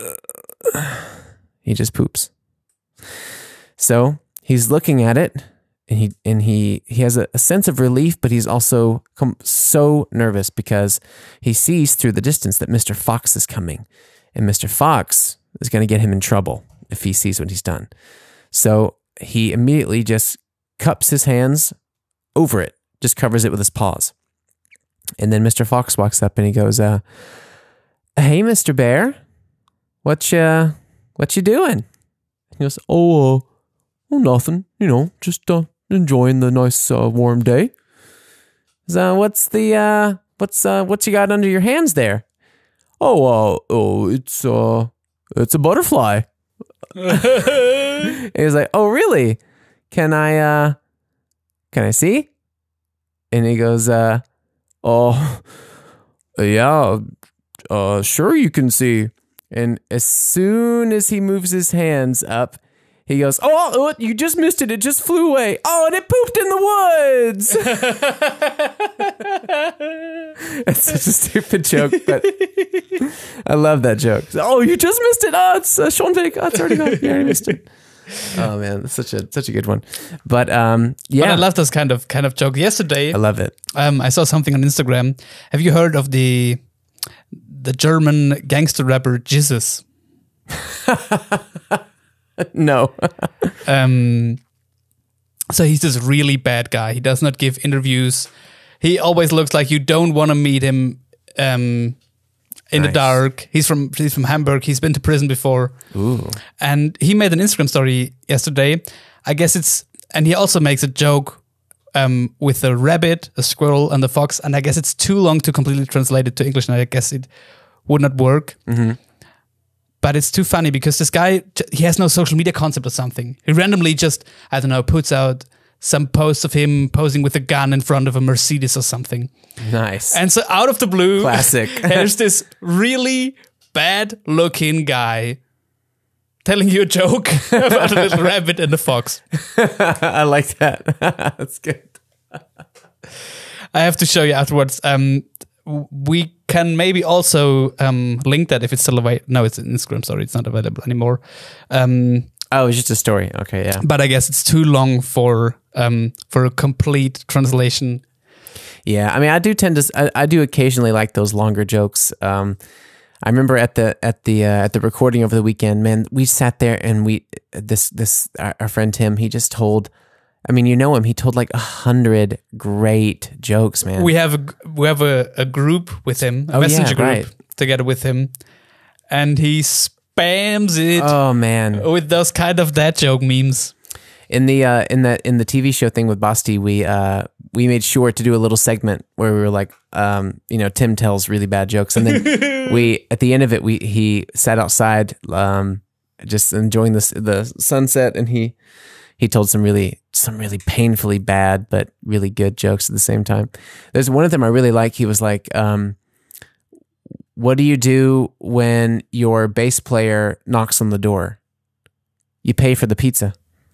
poops. So he's looking at it, and he has a sense of relief, but he's also so nervous because he sees through the distance that Mr. Fox is coming, and Mr. Fox is going to get him in trouble if he sees what he's done. So he immediately just cups his hands over it, just covers it with his paws. And then Mr. Fox walks up and he goes, hey, Mr. Bear, what you doing? He goes, oh, nothing, just enjoying the nice warm day. What's you got under your hands there? It's a butterfly. And he was like, oh, really? Can I see? And he goes, oh, yeah, sure you can see. And as soon as he moves his hands up, he goes, oh, you just missed it. It just flew away. Oh, and it pooped in the woods. It's such a stupid joke, but I love that joke. Oh, you just missed it. Oh, it's Sean Vick. Oh, it's already gone. You already missed it. Oh man, that's such a good one. But yeah, but I love this kind of joke. Yesterday, I love it. I saw something on Instagram. Have you heard of the German gangster rapper Jesus? No. So he's this really bad guy. He does not give interviews. He always looks like you don't want to meet him. In the dark. He's from Hamburg. He's been to prison before. Ooh. And he made an Instagram story yesterday. I guess and he also makes a joke with a rabbit, a squirrel, and the fox. And I guess it's too long to completely translate it to English, and I guess it would not work. Mm-hmm. But it's too funny because this guy, he has no social media concept or something. He randomly just, I don't know, puts out some posts of him posing with a gun in front of a Mercedes or something. Nice. And so out of the blue, classic. There's this really bad looking guy telling you a joke about a little rabbit and a fox. I like that. That's good. I have to show you afterwards. We can maybe also link that if it's still available. No, it's an Instagram story. It's not available anymore. Oh, it's just a story. Okay, yeah. But I guess it's too long for a complete translation. Yeah, I mean, I do occasionally like those longer jokes. I remember at the recording over the weekend, man, we sat there and our friend Tim, he just told, I mean, you know him, he told like 100 great jokes, man. We have a group with him, a messenger group together with him, and he spams it. Oh man, with those kind of dad joke memes. In the TV show thing with Basti, we made sure to do a little segment where we were like, Tim tells really bad jokes, and then at the end of it, he sat outside, just enjoying the sunset, and he told some really painfully bad but really good jokes at the same time. There's one of them I really like. He was like, what do you do when your bass player knocks on the door? You pay for the pizza.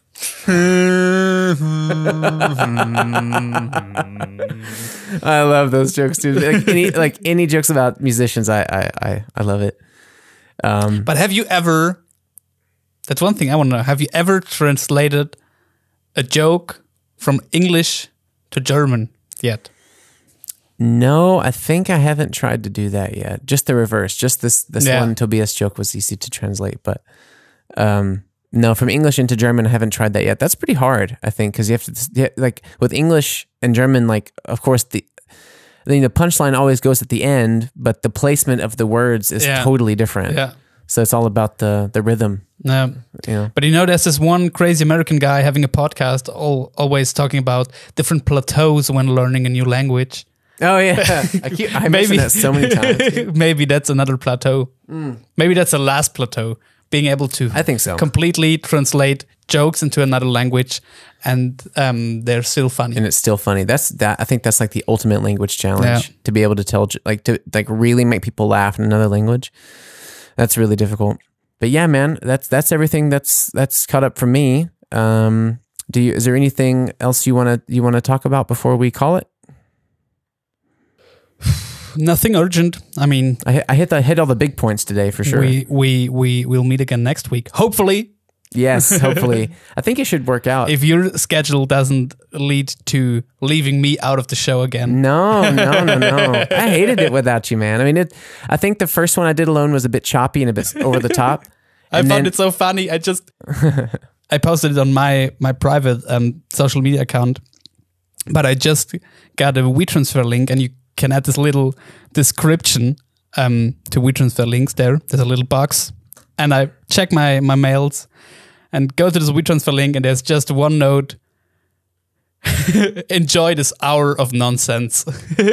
I love those jokes, dude. Like any jokes about musicians, I love it. But have you ever? That's one thing I want to know. Have you ever translated a joke from English to German yet? No, I think I haven't tried to do that yet. Just the reverse. Just this one Tobias joke was easy to translate, but no, from English into German, I haven't tried that yet. That's pretty hard, I think, because you have to, like, with English and German, like, of course, the punchline always goes at the end, but the placement of the words is totally different. Yeah. So it's all about the rhythm. Yeah. You know? But there's this one crazy American guy having a podcast always talking about different plateaus when learning a new language. Oh, yeah. I mentioned that so many times. Maybe that's another plateau. Maybe that's the last plateau. Being able to, I think so, completely translate jokes into another language, and they're still funny. And it's still funny. I think that's like the ultimate language challenge, to be able to tell, to really make people laugh in another language. That's really difficult. But yeah, man, that's everything that's caught up for me. Is there anything else you want to talk about before we call it? Nothing urgent. I mean, I hit all the big points today for sure. We will meet again next week, hopefully. Yes, hopefully. I think it should work out. If your schedule doesn't lead to leaving me out of the show again. No. I hated it without you, man. I mean, I think the first one I did alone was a bit choppy and a bit over the top. I found it so funny. I posted it on my private social media account, but I just got a WeTransfer link, and you can add this little description to WeTransfer links there. There's a little box, and I check my mails and go to this WeTransfer link, and there's just one note. Enjoy this hour of nonsense.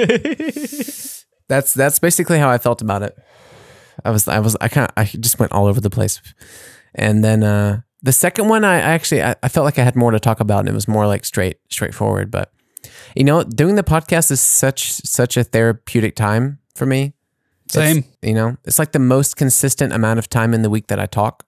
That's basically how I felt about it. I just went all over the place. And then the second one, I felt like I had more to talk about, and it was more like straightforward, but doing the podcast is such a therapeutic time for me. Same. It's like the most consistent amount of time in the week that I talk.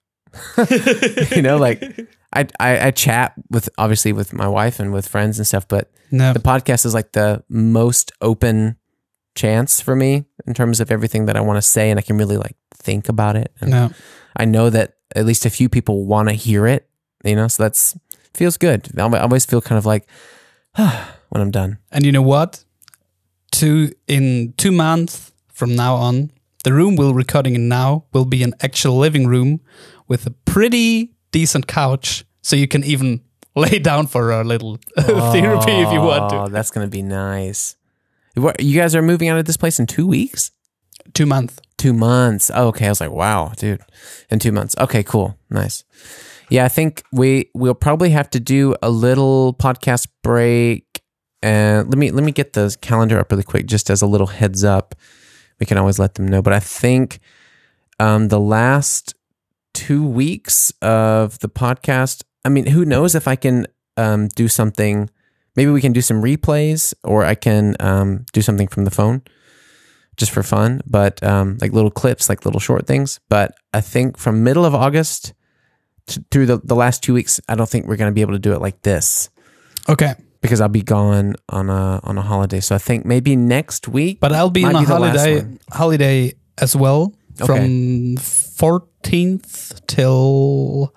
Like I chat obviously with my wife and with friends and stuff, but the podcast is like the most open chance for me in terms of everything that I want to say, and I can really like think about it. And I know that at least a few people want to hear it, so feels good. I always feel kind of like, when I'm done. And you know what? In 2 months from now on, the room we're recording in now will be an actual living room with a pretty decent couch, so you can even lay down for a little therapy if you want to. Oh, that's going to be nice. You guys are moving out of this place in 2 weeks? 2 months. 2 months. Oh, okay. I was like, wow, dude. In 2 months. Okay, cool. Nice. Yeah, I think we'll probably have to do a little podcast break. And let me get the calendar up really quick, just as a little heads up. We can always let them know. But I think the last 2 weeks of the podcast, I mean, who knows if I can do something. Maybe we can do some replays, or I can do something from the phone just for fun. But like little clips, like little short things. But I think from middle of August through the last 2 weeks, I don't think we're going to be able to do it like this. Okay. Because I'll be gone on a holiday, so I think maybe next week. But I'll be on a holiday as well, from 14th till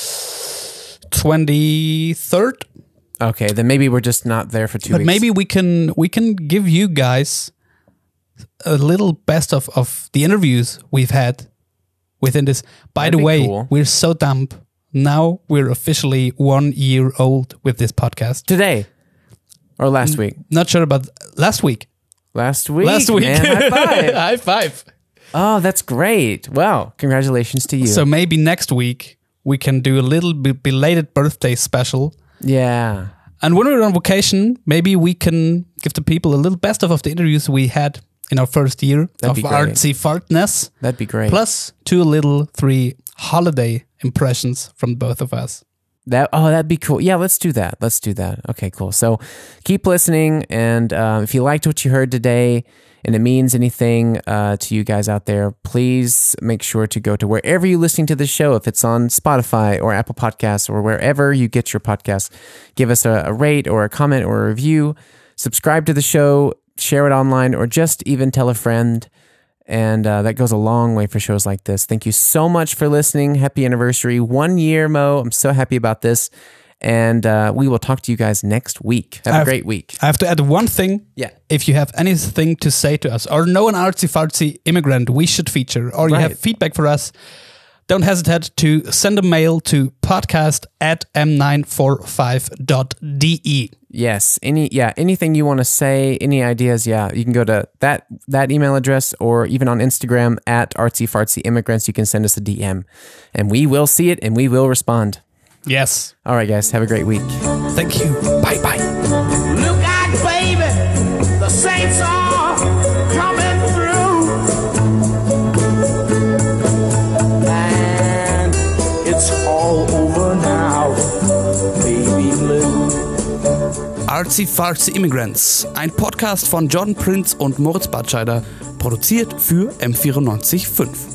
23rd. Okay, then maybe we're just not there for 2 weeks. But maybe we can give you guys a little best of the interviews we've had within this. By the way, cool. We're so dumb. Now we're officially 1 year old with this podcast. Today. Or last week? Not sure about last week. Last week? Man, high five. High five. Oh, that's great. Wow. Congratulations to you. So maybe next week we can do a little belated birthday special. Yeah. And when we're on vacation, maybe we can give the people a little best of the interviews we had in our first year of artsy fartness. That'd be great. Plus 3 holiday impressions from both of us. That'd be cool. Yeah, let's do that. Okay, cool. So keep listening, and if you liked what you heard today and it means anything to you guys out there, please make sure to go to wherever you're listening to the show. If it's on Spotify or Apple Podcasts or wherever you get your podcasts, give us a rate or a comment or a review. Subscribe to the show, share it online, or just even tell a friend. And that goes a long way for shows like this. Thank you so much for listening. Happy anniversary. 1 year, Mo. I'm so happy about this. And we will talk to you guys next week. Have a great week. I have to add one thing. Yeah. If you have anything to say to us or know an artsy-fartsy immigrant we should feature, or you have feedback for us, don't hesitate to send a mail to podcast@m945.de. Yes. Anything you want to say, any ideas, you can go to that email address, or even on Instagram @artsyfartsyimmigrants. You can send us a DM and we will see it and we will respond. Yes. All right, guys. Have a great week. Thank you. Bye. Look out, baby. The saints are coming through. And it's all over now, baby blue. Artsy-Fartsy Immigrants, ein Podcast von Jordan Prinz und Moritz Batscheider, produziert für M94.5.